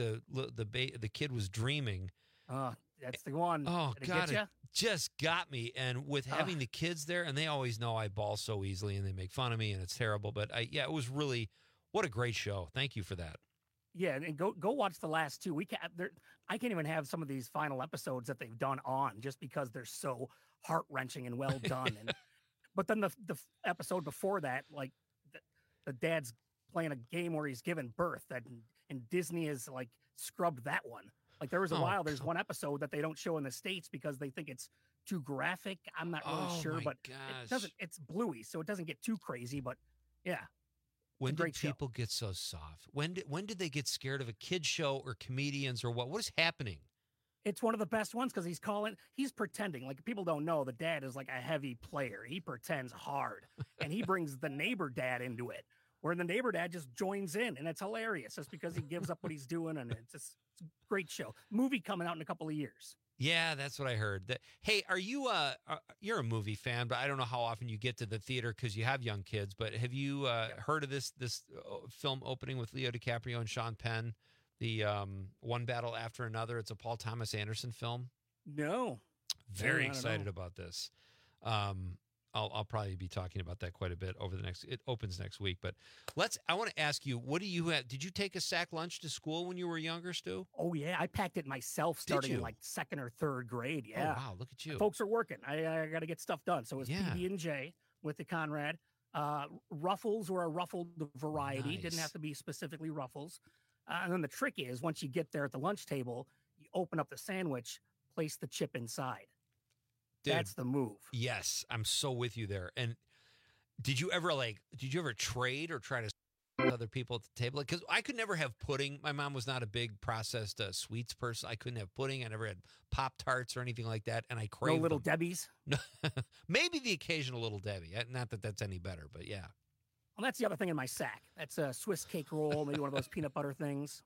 the kid was dreaming. That's the one. Oh, God, it just got me. And with having the kids there, and they always know I bawl so easily, and they make fun of me, and it's terrible. But it was really, what a great show. Thank you for that. Yeah, and go watch the last two. I can't even have some of these final episodes that they've done on just because they're so heart-wrenching and well done. But then the episode before that, like the dad's playing a game where he's given birth, and Disney has like scrubbed that one. Like there was there's one episode that they don't show in the States because they think it's too graphic. I'm not really sure, but it's Bluey, so it doesn't get too crazy, but yeah. When did people get so soft? When did they get scared of a kid show or comedians or what? What is happening? It's one of the best ones because he's pretending. Like people don't know the dad is like a heavy player. He pretends hard and he brings the neighbor dad into it where the neighbor dad just joins in, and it's hilarious just because he gives up what he's doing, and it's a great show. Movie coming out in a couple of years. Yeah, that's what I heard. Hey, are you you're a movie fan, but I don't know how often you get to the theater because you have young kids, but have you heard of this film opening with Leo DiCaprio and Sean Penn, the One Battle After Another? It's a Paul Thomas Anderson film. No. Very excited about this. I'll probably be talking about that quite a bit over it opens next week, but I want to ask you, what do you have? Did you take a sack lunch to school when you were younger, Stu? Oh yeah. I packed it myself starting in like 2nd or 3rd grade. Yeah. Oh, wow. Look at you. Folks are working. I got to get stuff done. So it was PB&J with the Conrad. Ruffles were a ruffled variety. Nice. Didn't have to be specifically Ruffles. And then the trick is once you get there at the lunch table, you open up the sandwich, place the chip inside. Dude, that's the move. Yes, I'm so with you there. And did you ever trade or try to with other people at the table? Because I could never have pudding. My mom was not a big processed sweets person. I couldn't have pudding. I never had Pop-Tarts or anything like that. And I craved no Little Debbie's? No, maybe the occasional Little Debbie. Not that that's any better, but yeah. Well, that's the other thing in my sack. That's a Swiss cake roll, maybe one of those peanut butter things.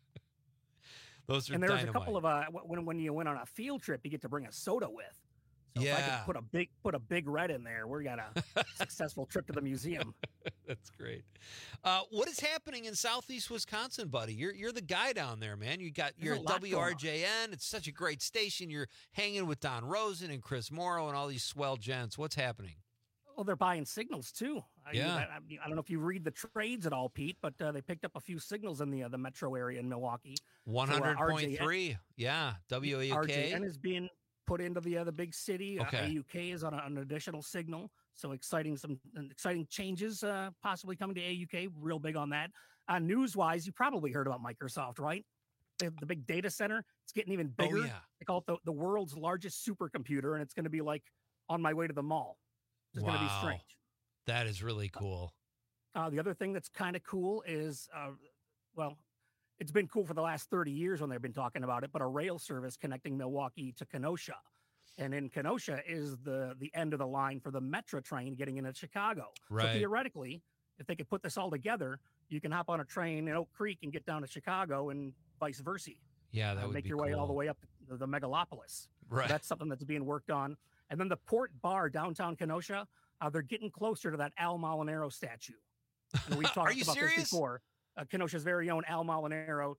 Those are and there was dynamite. a couple of when you went on a field trip, you get to bring a soda with. So if I could put a big red in there, we got a successful trip to the museum. That's great. What is happening in Southeast Wisconsin, buddy? You're the guy down there, man. You're at WRJN. It's such a great station. You're hanging with Don Rosen and Chris Morrow and all these swell gents. What's happening? Well, they're buying signals too. I don't know if you read the trades at all, Pete, but they picked up a few signals in the metro area in Milwaukee. 100.3, yeah. WAUK. RJN is being put into the big city. Okay. AUK is on an additional signal. So exciting changes possibly coming to AUK. Real big on that. News-wise, you probably heard about Microsoft, right? The big data center. It's getting even bigger. Oh, yeah. They call it the world's largest supercomputer, and it's going to be like on my way to the mall. It's going to be strange. That is really cool. The other thing that's kind of cool is, it's been cool for the last 30 years when they've been talking about it, but a rail service connecting Milwaukee to Kenosha. And in Kenosha is the end of the line for the Metro train getting into Chicago. Right. So theoretically, if they could put this all together, you can hop on a train in Oak Creek and get down to Chicago and vice versa. Yeah, that would make be your cool. way all the way up to the megalopolis. Right. So that's something that's being worked on. And then the Port Bar downtown Kenosha, they're getting closer to that Al Molinaro statue. And we talked about serious? this before. Kenosha's very own Al Molinaro.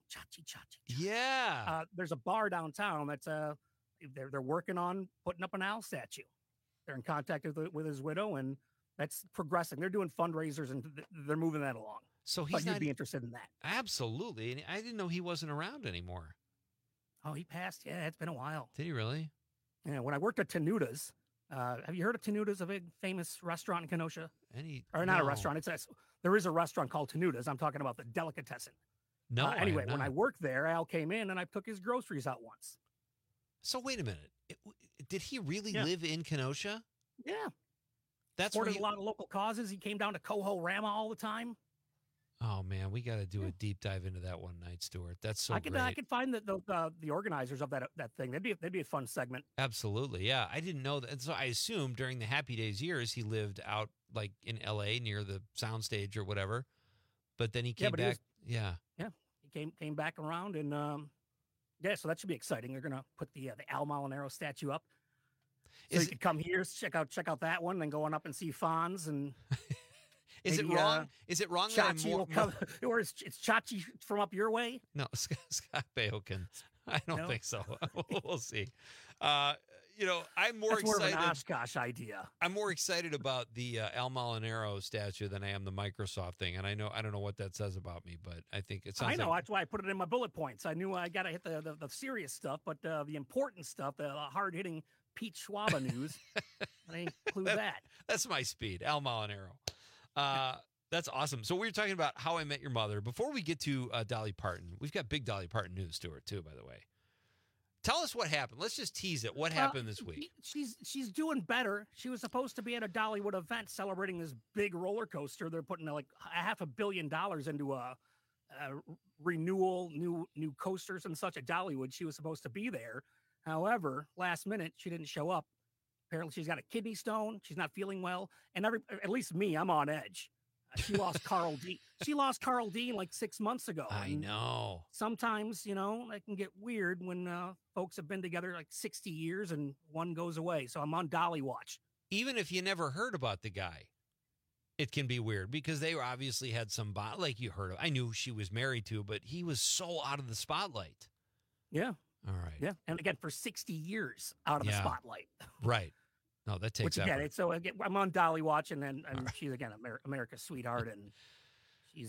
Yeah. There's a bar downtown that's they're working on putting up an Al statue. They're in contact with his widow, and that's progressing. They're doing fundraisers, and they're moving that along. So he's you'd be interested in that. Absolutely. And I didn't know he wasn't around anymore. Oh, he passed. Yeah, it's been a while. Did he really? Yeah, when I worked at Tenuda's, have you heard of Tenuda's, a big famous restaurant in Kenosha? Not a restaurant. There is a restaurant called Tenuda's. I'm talking about the delicatessen. No. Anyway, when I worked there, Al came in and I took his groceries out once. So wait a minute. Did he really live in Kenosha? Yeah. That's supported a lot of local causes. He came down to Coho Rama all the time. Oh man, we got to do a deep dive into that one night, Stuart. That's so great. I could find the organizers of that thing. That'd be a fun segment. Absolutely, yeah. I didn't know that, and so I assumed during the Happy Days years he lived out like in L.A. near the soundstage or whatever. But then he came back. He came back around, and so that should be exciting. They're gonna put the Al Molinaro statue up. So you could come here, check out that one, then go on up and see Fonz and. Is it wrong? Is it wrong that or it's Chachi from up your way? No, Scott Baioken. I don't think so. We'll see. I'm more excited. More of an Oshkosh idea. I'm more excited about the Al Molinaro statue than I am the Microsoft thing, and I don't know what that says about me, but I think it sounds. I know that's why I put it in my bullet points. I knew I got to hit the serious stuff, but the important stuff, the hard hitting Pete Schwaba news, I include that. That's my speed, Al Molinaro. That's awesome. So we were talking about How I Met Your Mother. Before we get to Dolly Parton, we've got big Dolly Parton news, Stuart, too, by the way. Tell us what happened. Let's just tease it. What happened this week? She's doing better. She was supposed to be at a Dollywood event celebrating this big roller coaster. They're putting like $500 million into a renewal, new coasters and such at Dollywood. She was supposed to be there. However, last minute, she didn't show up. Apparently, she's got a kidney stone. She's not feeling well. And at least me, I'm on edge. She lost Carl Dean. She lost Carl Dean like 6 months ago. I know. Sometimes, it can get weird when folks have been together like 60 years and one goes away. So I'm on Dolly watch. Even if you never heard about the guy, it can be weird because they obviously had some like you heard of. I knew she was married to, but he was so out of the spotlight. Yeah. All right. Yeah. And again, for 60 years out of the spotlight. Right. No, that takes effort. Again, so again, I'm on Dolly watch, and she's again America's sweetheart, and she's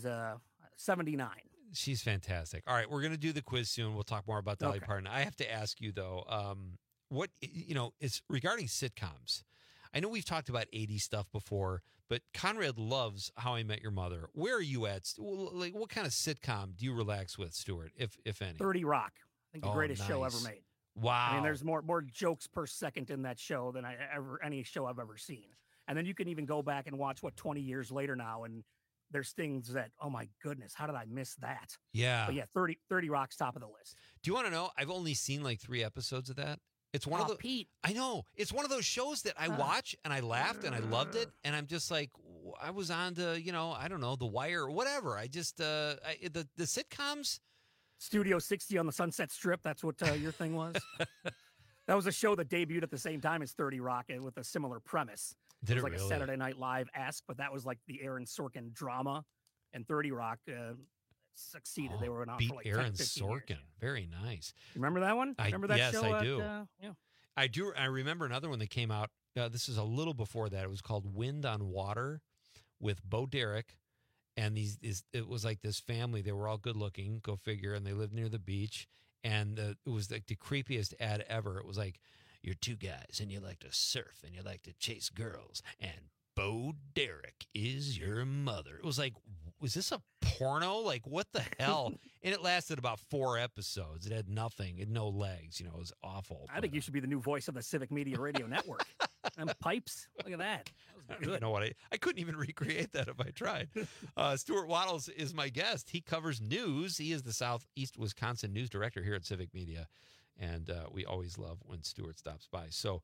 79. She's fantastic. All right, we're going to do the quiz soon. We'll talk more about Dolly Parton. I have to ask you though, what it's regarding sitcoms. I know we've talked about 80s stuff before, but Conrad loves How I Met Your Mother. Where are you at? Like, what kind of sitcom do you relax with, Stuart, if any? 30 Rock. I think the greatest show ever made. Wow. I mean, there's more jokes per second in that show than any show I've ever seen. And then you can even go back and watch 20 years later now, and there's things that, oh my goodness, how did I miss that? Yeah. But yeah, 30 Rock's top of the list. Do you want to know? I've only seen like 3 episodes of that. It's one of the Pete. I know. It's one of those shows that I watch and I laughed and I loved it. And I'm just like, I was on to, I don't know, The Wire or whatever. I just, the sitcoms. Studio 60 on the Sunset Strip. That's what your thing was. That was a show that debuted at the same time as 30 Rock with a similar premise. Did it was like really? A Saturday Night Live-esque, but that was like the Aaron Sorkin drama, and 30 Rock succeeded. They were on beat for like Aaron 10, 15 Sorkin. years. Very nice. Remember that one? Remember that show? Yes, I do. Yeah. I do. I remember another one that came out. This is a little before that. It was called Wind on Water with Bo Derek. And it was like this family. They were all good looking, go figure, and they lived near the beach. And it was like the creepiest ad ever. It was like, you're 2 guys, and you like to surf, and you like to chase girls, and Bo Derek is your mother. It was like, was this a porno? Like, what the hell? And it lasted about 4 episodes. It had nothing. It had no legs. It was awful. I think you should be the new voice of the Civic Media Radio Network. And pipes. Look at that. That was good. You know what? I couldn't even recreate that if I tried. Stuart Wattles is my guest. He covers news. He is the Southeast Wisconsin news director here at Civic Media. And we always love when Stuart stops by. So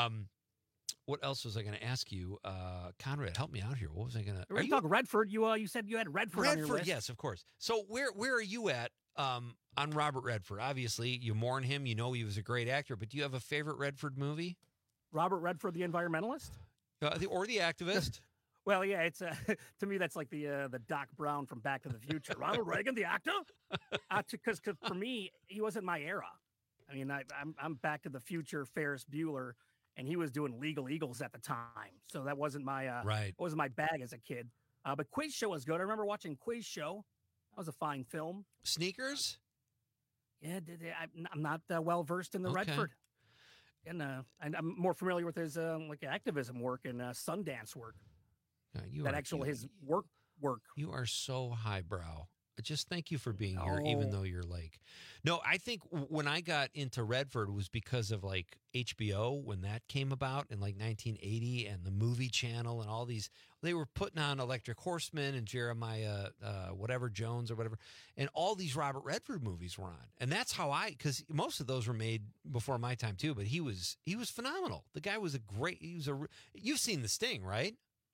what else was I going to ask you? Conrad, help me out here. What was I going to... We're going to talk Redford. You said you had Redford on your list. Yes, of course. So where are you at on Robert Redford? Obviously, you mourn him. You know he was a great actor. But do you have a favorite Redford movie? Robert Redford, the environmentalist? Or the activist? Well, yeah, it's to me that's like the Doc Brown from Back to the Future. Ronald Reagan, the actor? Because for me, he wasn't my era. I mean, I'm Back to the Future, Ferris Bueller, and he was doing Legal Eagles at the time, so that wasn't my right. It wasn't my bag as a kid. But Quiz Show was good. I remember watching Quiz Show. That was a fine film. Sneakers? Yeah, I'm not well versed in the Redford. And I'm more familiar with his like activism work and Sundance work. His work. You are so highbrow. Just thank you for being here, even though you're like... No, I think when I got into Redford was because of like HBO when that came about in like 1980 and the Movie Channel and all these... They were putting on Electric Horseman and Jeremiah Jones or whatever. And all these Robert Redford movies were on. And that's how because most of those were made before my time too, but he was phenomenal. The guy was you've seen The Sting, right?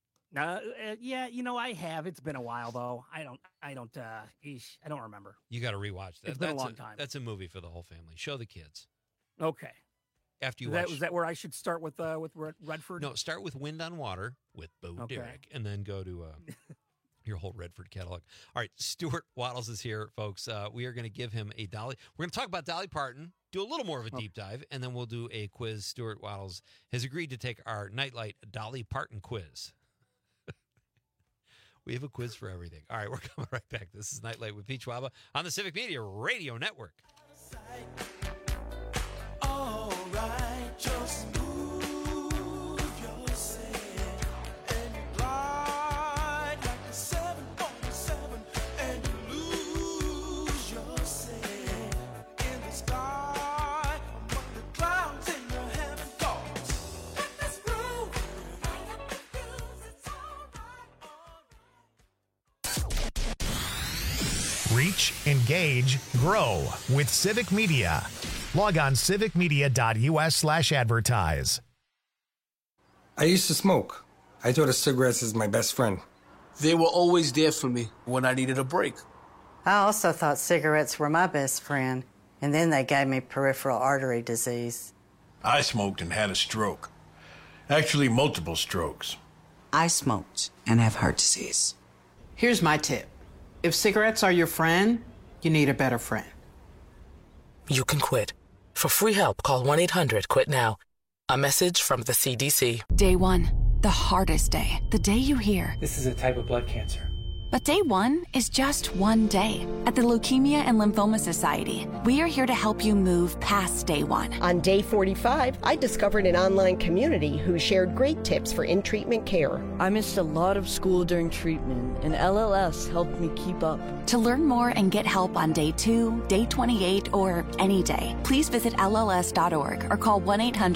Yeah, I have. It's been a while though. I don't remember. You got to rewatch that. It's been a long time. That's a movie for the whole family. Show the kids. Okay. After you watch, was that where I should start with Redford? No, start with Wind on Water with Bo Derek, and then go to your whole Redford catalog. All right, Stuart Wattles is here, folks. We are going to give him a Dolly. We're going to talk about Dolly Parton, do a little more of a deep dive, and then we'll do a quiz. Stuart Wattles has agreed to take our Nightlight Dolly Parton quiz. We have a quiz for everything. All right, we're coming right back. This is Nightlight with Pete Schwaba on the Civic Media Radio Network. All right, just move yourself and glide like a 747 and lose yourself in the sky among the clouds in the heaven thoughts. Let this groove light up the views. It's all right. Reach, engage, grow with Civic Media. Log on civicmedia.us/advertise. I used to smoke. I thought of cigarettes as my best friend. They were always there for me when I needed a break. I also thought cigarettes were my best friend, and then they gave me peripheral artery disease. I smoked and had a stroke. Actually, multiple strokes. I smoked and have heart disease. Here's my tip. If cigarettes are your friend, you need a better friend. You can quit. For free help, call 1-800-QUIT-NOW. A message from the CDC. Day one, the hardest day. The day you hear, "This is a type of blood cancer." But day one is just one day. At the Leukemia and Lymphoma Society, we are here to help you move past day one. On day 45, I discovered an online community who shared great tips for in-treatment care. I missed a lot of school during treatment, and LLS helped me keep up. To learn more and get help on day 2, day 28, or any day, please visit LLS.org or call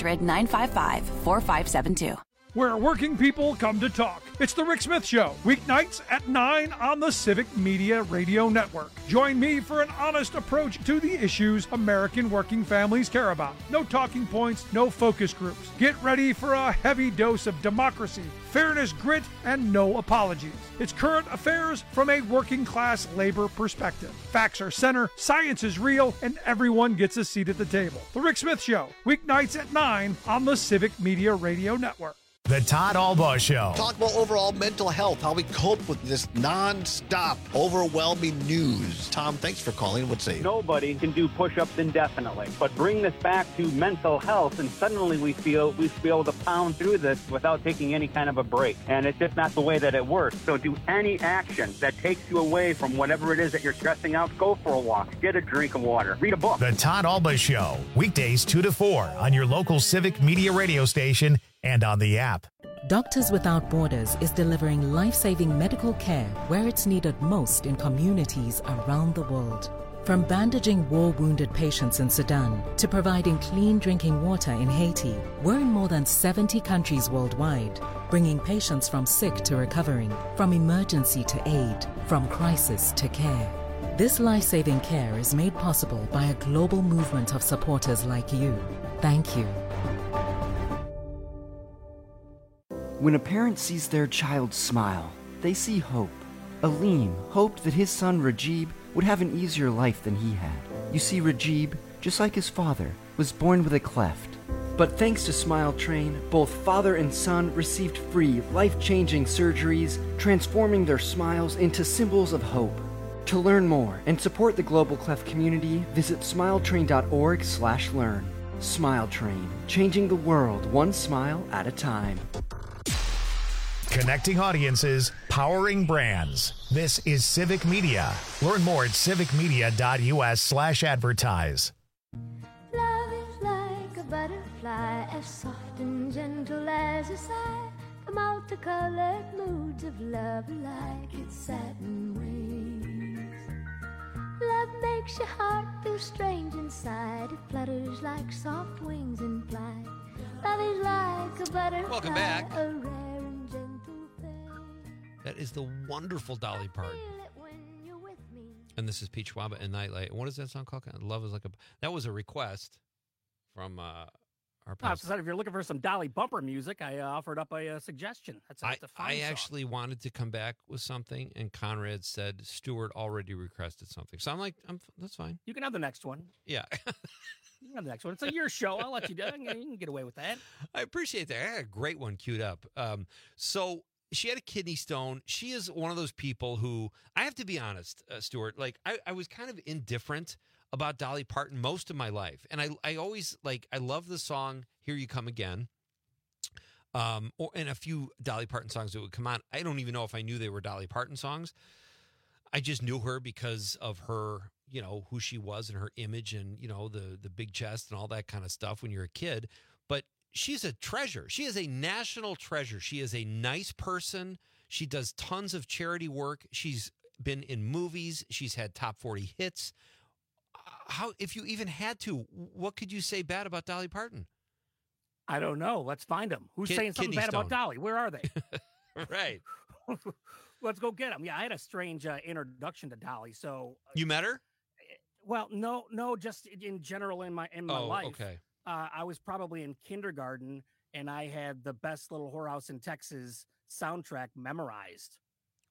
1-800-955-4572. Where working people come to talk. It's The Rick Smith Show, weeknights at 9 on the Civic Media Radio Network. Join me for an honest approach to the issues American working families care about. No talking points, no focus groups. Get ready for a heavy dose of democracy, fairness, grit, and no apologies. It's current affairs from a working class labor perspective. Facts are center, science is real, and everyone gets a seat at the table. The Rick Smith Show, weeknights at 9 on the Civic Media Radio Network. The Todd Albaugh Show. Talk about overall mental health, how we cope with this non-stop, overwhelming news. Tom, thanks for calling. What's say? Nobody can do push-ups indefinitely, but bring this back to mental health, and suddenly we feel we be able to pound through this without taking any kind of a break. And it's just not the way that it works. So do any action that takes you away from whatever it is that you're stressing out. Go for a walk. Get a drink of water. Read a book. The Todd Albaugh Show, weekdays 2 to 4 on your local Civic Media radio station and on the app. Doctors Without Borders is delivering life-saving medical care where it's needed most in communities around the world. From bandaging war-wounded patients in Sudan to providing clean drinking water in Haiti, we're in more than 70 countries worldwide, bringing patients from sick to recovering, from emergency to aid, from crisis to care. This life-saving care is made possible by a global movement of supporters like you. Thank you. When a parent sees their child smile, they see hope. Aleem hoped that his son Rajib would have an easier life than he had. You see, Rajib, just like his father, was born with a cleft. But thanks to Smile Train, both father and son received free, life-changing surgeries, transforming their smiles into symbols of hope. To learn more and support the Global Cleft community, visit smiletrain.org/learn. Smile Train, changing the world one smile at a time. Connecting audiences, powering brands. This is Civic Media. Learn more at civicmedia.us/advertise. Love is like a butterfly, as soft and gentle as a sigh. The multicolored moods of love like its satin wings. Love makes your heart feel strange inside. It flutters like soft wings in flight. Love is like a butterfly. Welcome back. A rare and gentle thing. That is the wonderful Dolly Parton. And this is Pete Schwab and Nightlight. What is that song called? Love is like a... That was a request from our past. If you're looking for some Dolly bumper music, I offered up a suggestion. That's a fine I song. actually wanted to come back with something, and Conrad said Stuart already requested something. So I'm like, that's fine. You can have the next one. Yeah. You can have the next one. It's your show. I'll let you do it. You can get away with that. I appreciate that. I had a great one queued up. So she had a kidney stone. She is one of those people who, I have to be honest, Stuart, like I was kind of indifferent about Dolly Parton most of my life. And I always, I love the song Here You Come Again. And a few Dolly Parton songs that would come on. I don't even know if I knew they were Dolly Parton songs. I just knew her because of her, who she was and her image and, the big chest and all that kind of stuff when you're a kid. But she's a treasure. She is a national treasure. She is a nice person. She does tons of charity work. She's been in movies. She's had top 40 hits. How, if you even had to, what could you say bad about Dolly Parton? I don't know. Let's find them. Who's saying something bad about Dolly? Where are they? Right. Let's go get them. Yeah, I had a strange introduction to Dolly. So you met her? Well, no, just in general in my life. Okay. I was probably in kindergarten, and I had the Best Little Whorehouse in Texas soundtrack memorized.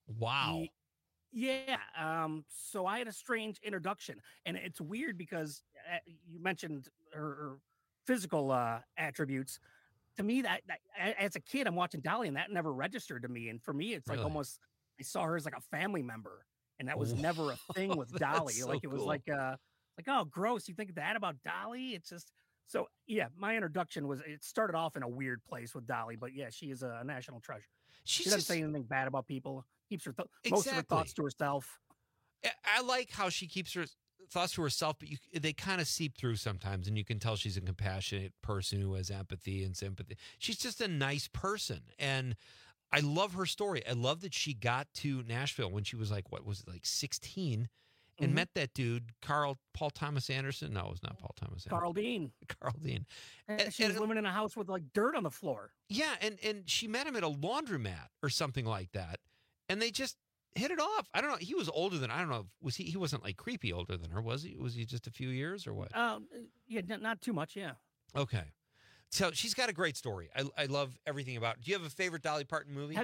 Wow. Yeah. So I had a strange introduction, and it's weird because you mentioned her physical attributes. To me, that as a kid, I'm watching Dolly, and that never registered to me. And for me, it's like Really? almost I saw her as like a family member, and that was never a thing with Dolly. That's so Like it was cool. like oh, gross. You think that about Dolly? It's just so yeah. My introduction it started off in a weird place with Dolly, but yeah, she is a national treasure. She doesn't say anything bad about people. Keeps her most of her thoughts to herself. I like how she keeps her thoughts to herself, but they kind of seep through sometimes, and you can tell she's a compassionate person who has empathy and sympathy. She's just a nice person, and I love her story. I love that she got to Nashville when she was like, what was it, like 16, and met that dude, Paul Thomas Anderson. No, it was not Paul Thomas Anderson. Carl Dean. Carl Dean. And she was living in a house with like dirt on the floor. Yeah, and she met him at a laundromat or something like that, and they just hit it off. I don't know. He was older than, I don't know. He wasn't like creepy older than her, was he? Was he just a few years or what? Yeah, not too much. Yeah. Okay. So she's got a great story. I love everything about it. Do you have a favorite Dolly Parton movie?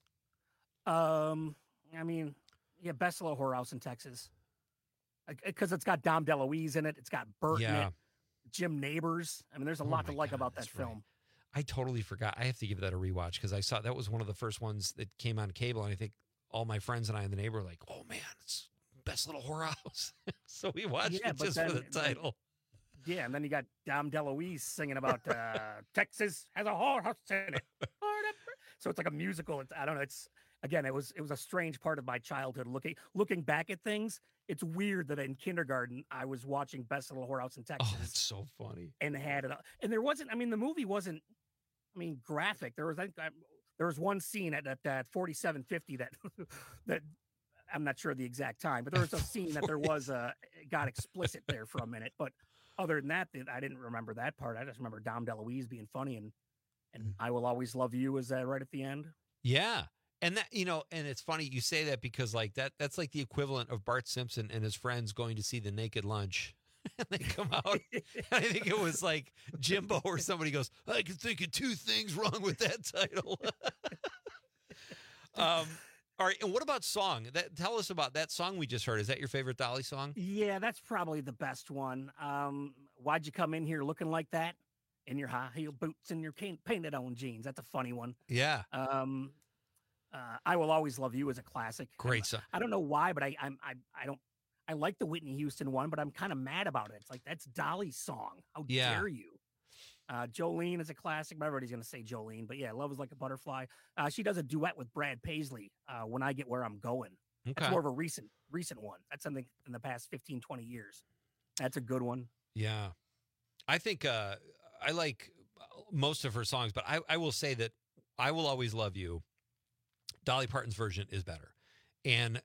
I mean, yeah, Best Little Whorehouse in Texas. Because it's got Dom DeLuise in it. It's got Burt in it. Jim Neighbors. I mean, there's a lot to like about that film. I totally forgot. I have to give that a rewatch because I saw that was one of the first ones that came on cable, and I think all my friends and I in the neighborhood were like, "Oh man, it's Best Little Whorehouse." So we watched it just for the title. Yeah, and then you got Dom DeLuise singing about Texas has a whorehouse in it. So it's like a musical. I don't know. It's again, it was a strange part of my childhood. Looking back at things, it's weird that in kindergarten I was watching Best Little Whorehouse in Texas. Oh, that's so funny. And had it, and there wasn't. I mean, the movie wasn't. I mean, graphic. There was one scene at 4750 that I'm not sure the exact time, but there was a scene that there was got explicit there for a minute. But other than that, I didn't remember that part. I just remember Dom DeLuise being funny and I Will Always Love You is that right at the end. Yeah. And that, and it's funny you say that because like that's like the equivalent of Bart Simpson and his friends going to see The Naked Lunch. And they come out. I think it was like Jimbo or somebody goes, I can think of two things wrong with that title. All right. And what about song? Tell us about that song we just heard. Is that your favorite Dolly song? Yeah, that's probably the best one. Why'd you come in here looking like that? In your high heel boots and your painted on jeans. That's a funny one. Yeah. I Will Always Love You is a classic. Great song. I don't know why, but I like the Whitney Houston one, but I'm kind of mad about it. It's like, that's Dolly's song. How dare you? Jolene is a classic. Everybody's going to say Jolene, but yeah, Love Is Like a Butterfly. She does a duet with Brad Paisley, When I Get Where I'm Going. Okay. That's more of a recent one. That's something in the past 15, 20 years. That's a good one. Yeah. I think I like most of her songs, but I will say that I Will Always Love You, Dolly Parton's version is better. And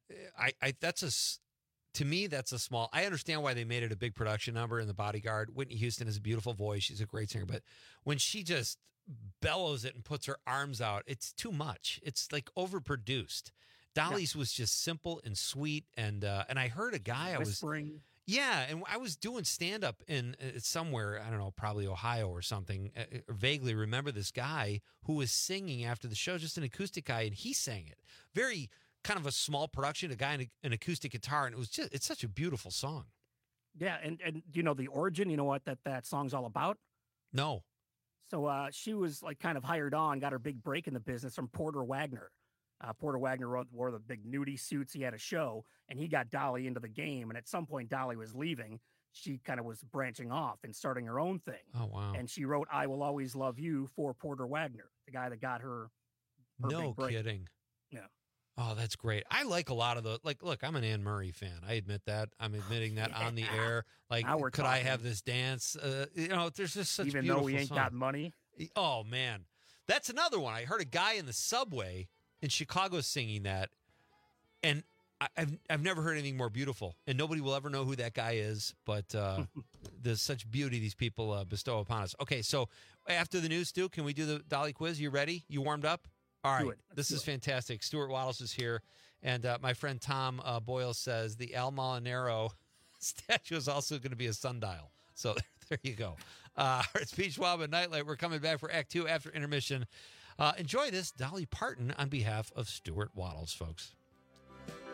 to me, that's a small, I understand why they made it a big production number in The Bodyguard. Whitney Houston has a beautiful voice. She's a great singer, but when she just bellows it and puts her arms out, it's too much. It's like overproduced. Dolly's was just simple and sweet. And I heard a guy Whispering. And I was doing stand-up in somewhere, I don't know, probably Ohio or something. Vaguely remember this guy who was singing after the show, just an acoustic guy, and he sang it. Very kind of a small production, a guy in an acoustic guitar, and it's such a beautiful song. Yeah, and you know the origin, you know what that song's all about? No. So she was like kind of hired on, got her big break in the business from Porter Wagner. Porter Wagner wore the big nudie suits. He had a show, and he got Dolly into the game. And at some point, Dolly was leaving. She kind of was branching off and starting her own thing. Oh, wow. And she wrote I Will Always Love You for Porter Wagner, the guy that got her No big break. kidding. Yeah. Oh, that's great. I like a lot of the, look, I'm an Anne Murray fan. I admit that. I'm admitting that on the air. Like, Now we're could I talking. have this dance? There's just such Even beautiful though we ain't song. got money. Oh, man. That's another one. I heard a guy in the subway in Chicago singing that, and I've never heard anything more beautiful, and nobody will ever know who that guy is, but there's such beauty these people bestow upon us. Okay, so after the news, Stu, can we do the Dolly quiz? You ready? You warmed up? All right. This is fantastic. Stuart Waddles is here, and my friend Tom Boyle says the Al Molinaro statue is also going to be a sundial. So there you go. It's Pete Schwab and Nightlight. We're coming back for Act 2 after intermission. Enjoy this Dolly Parton on behalf of Stuart Waddles, folks.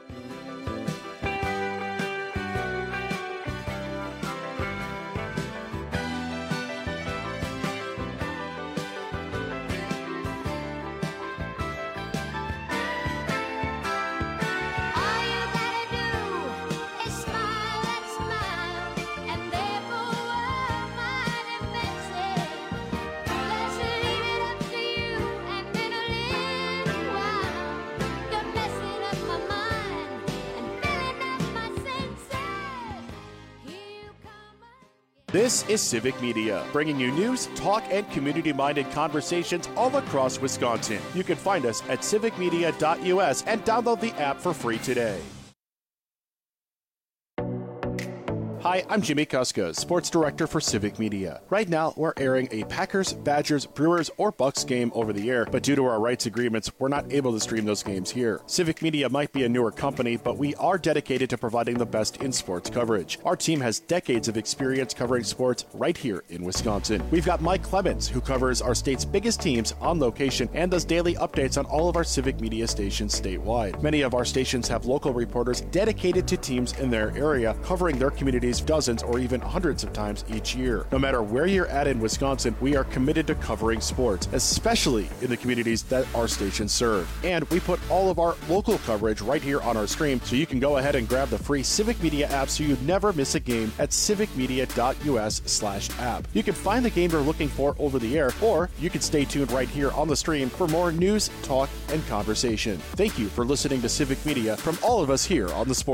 This is Civic Media, bringing you news, talk, and community-minded conversations all across Wisconsin. You can find us at civicmedia.us and download the app for free today. Hi, I'm Jimmy Kuska, Sports Director for Civic Media. Right now, we're airing a Packers, Badgers, Brewers, or Bucks game over the air, but due to our rights agreements, we're not able to stream those games here. Civic Media might be a newer company, but we are dedicated to providing the best in sports coverage. Our team has decades of experience covering sports right here in Wisconsin. We've got Mike Clemens, who covers our state's biggest teams on location and does daily updates on all of our Civic Media stations statewide. Many of our stations have local reporters dedicated to teams in their area, covering their communities dozens or even hundreds of times each year. No matter where you're at in Wisconsin, we are committed to covering sports, especially in the communities that our stations serve. And we put all of our local coverage right here on our stream, so you can go ahead and grab the free Civic Media app so you never miss a game at civicmedia.us/app. You can find the game you're looking for over the air, or you can stay tuned right here on the stream for more news, talk, and conversation. Thank you for listening to Civic Media from all of us here on the Sports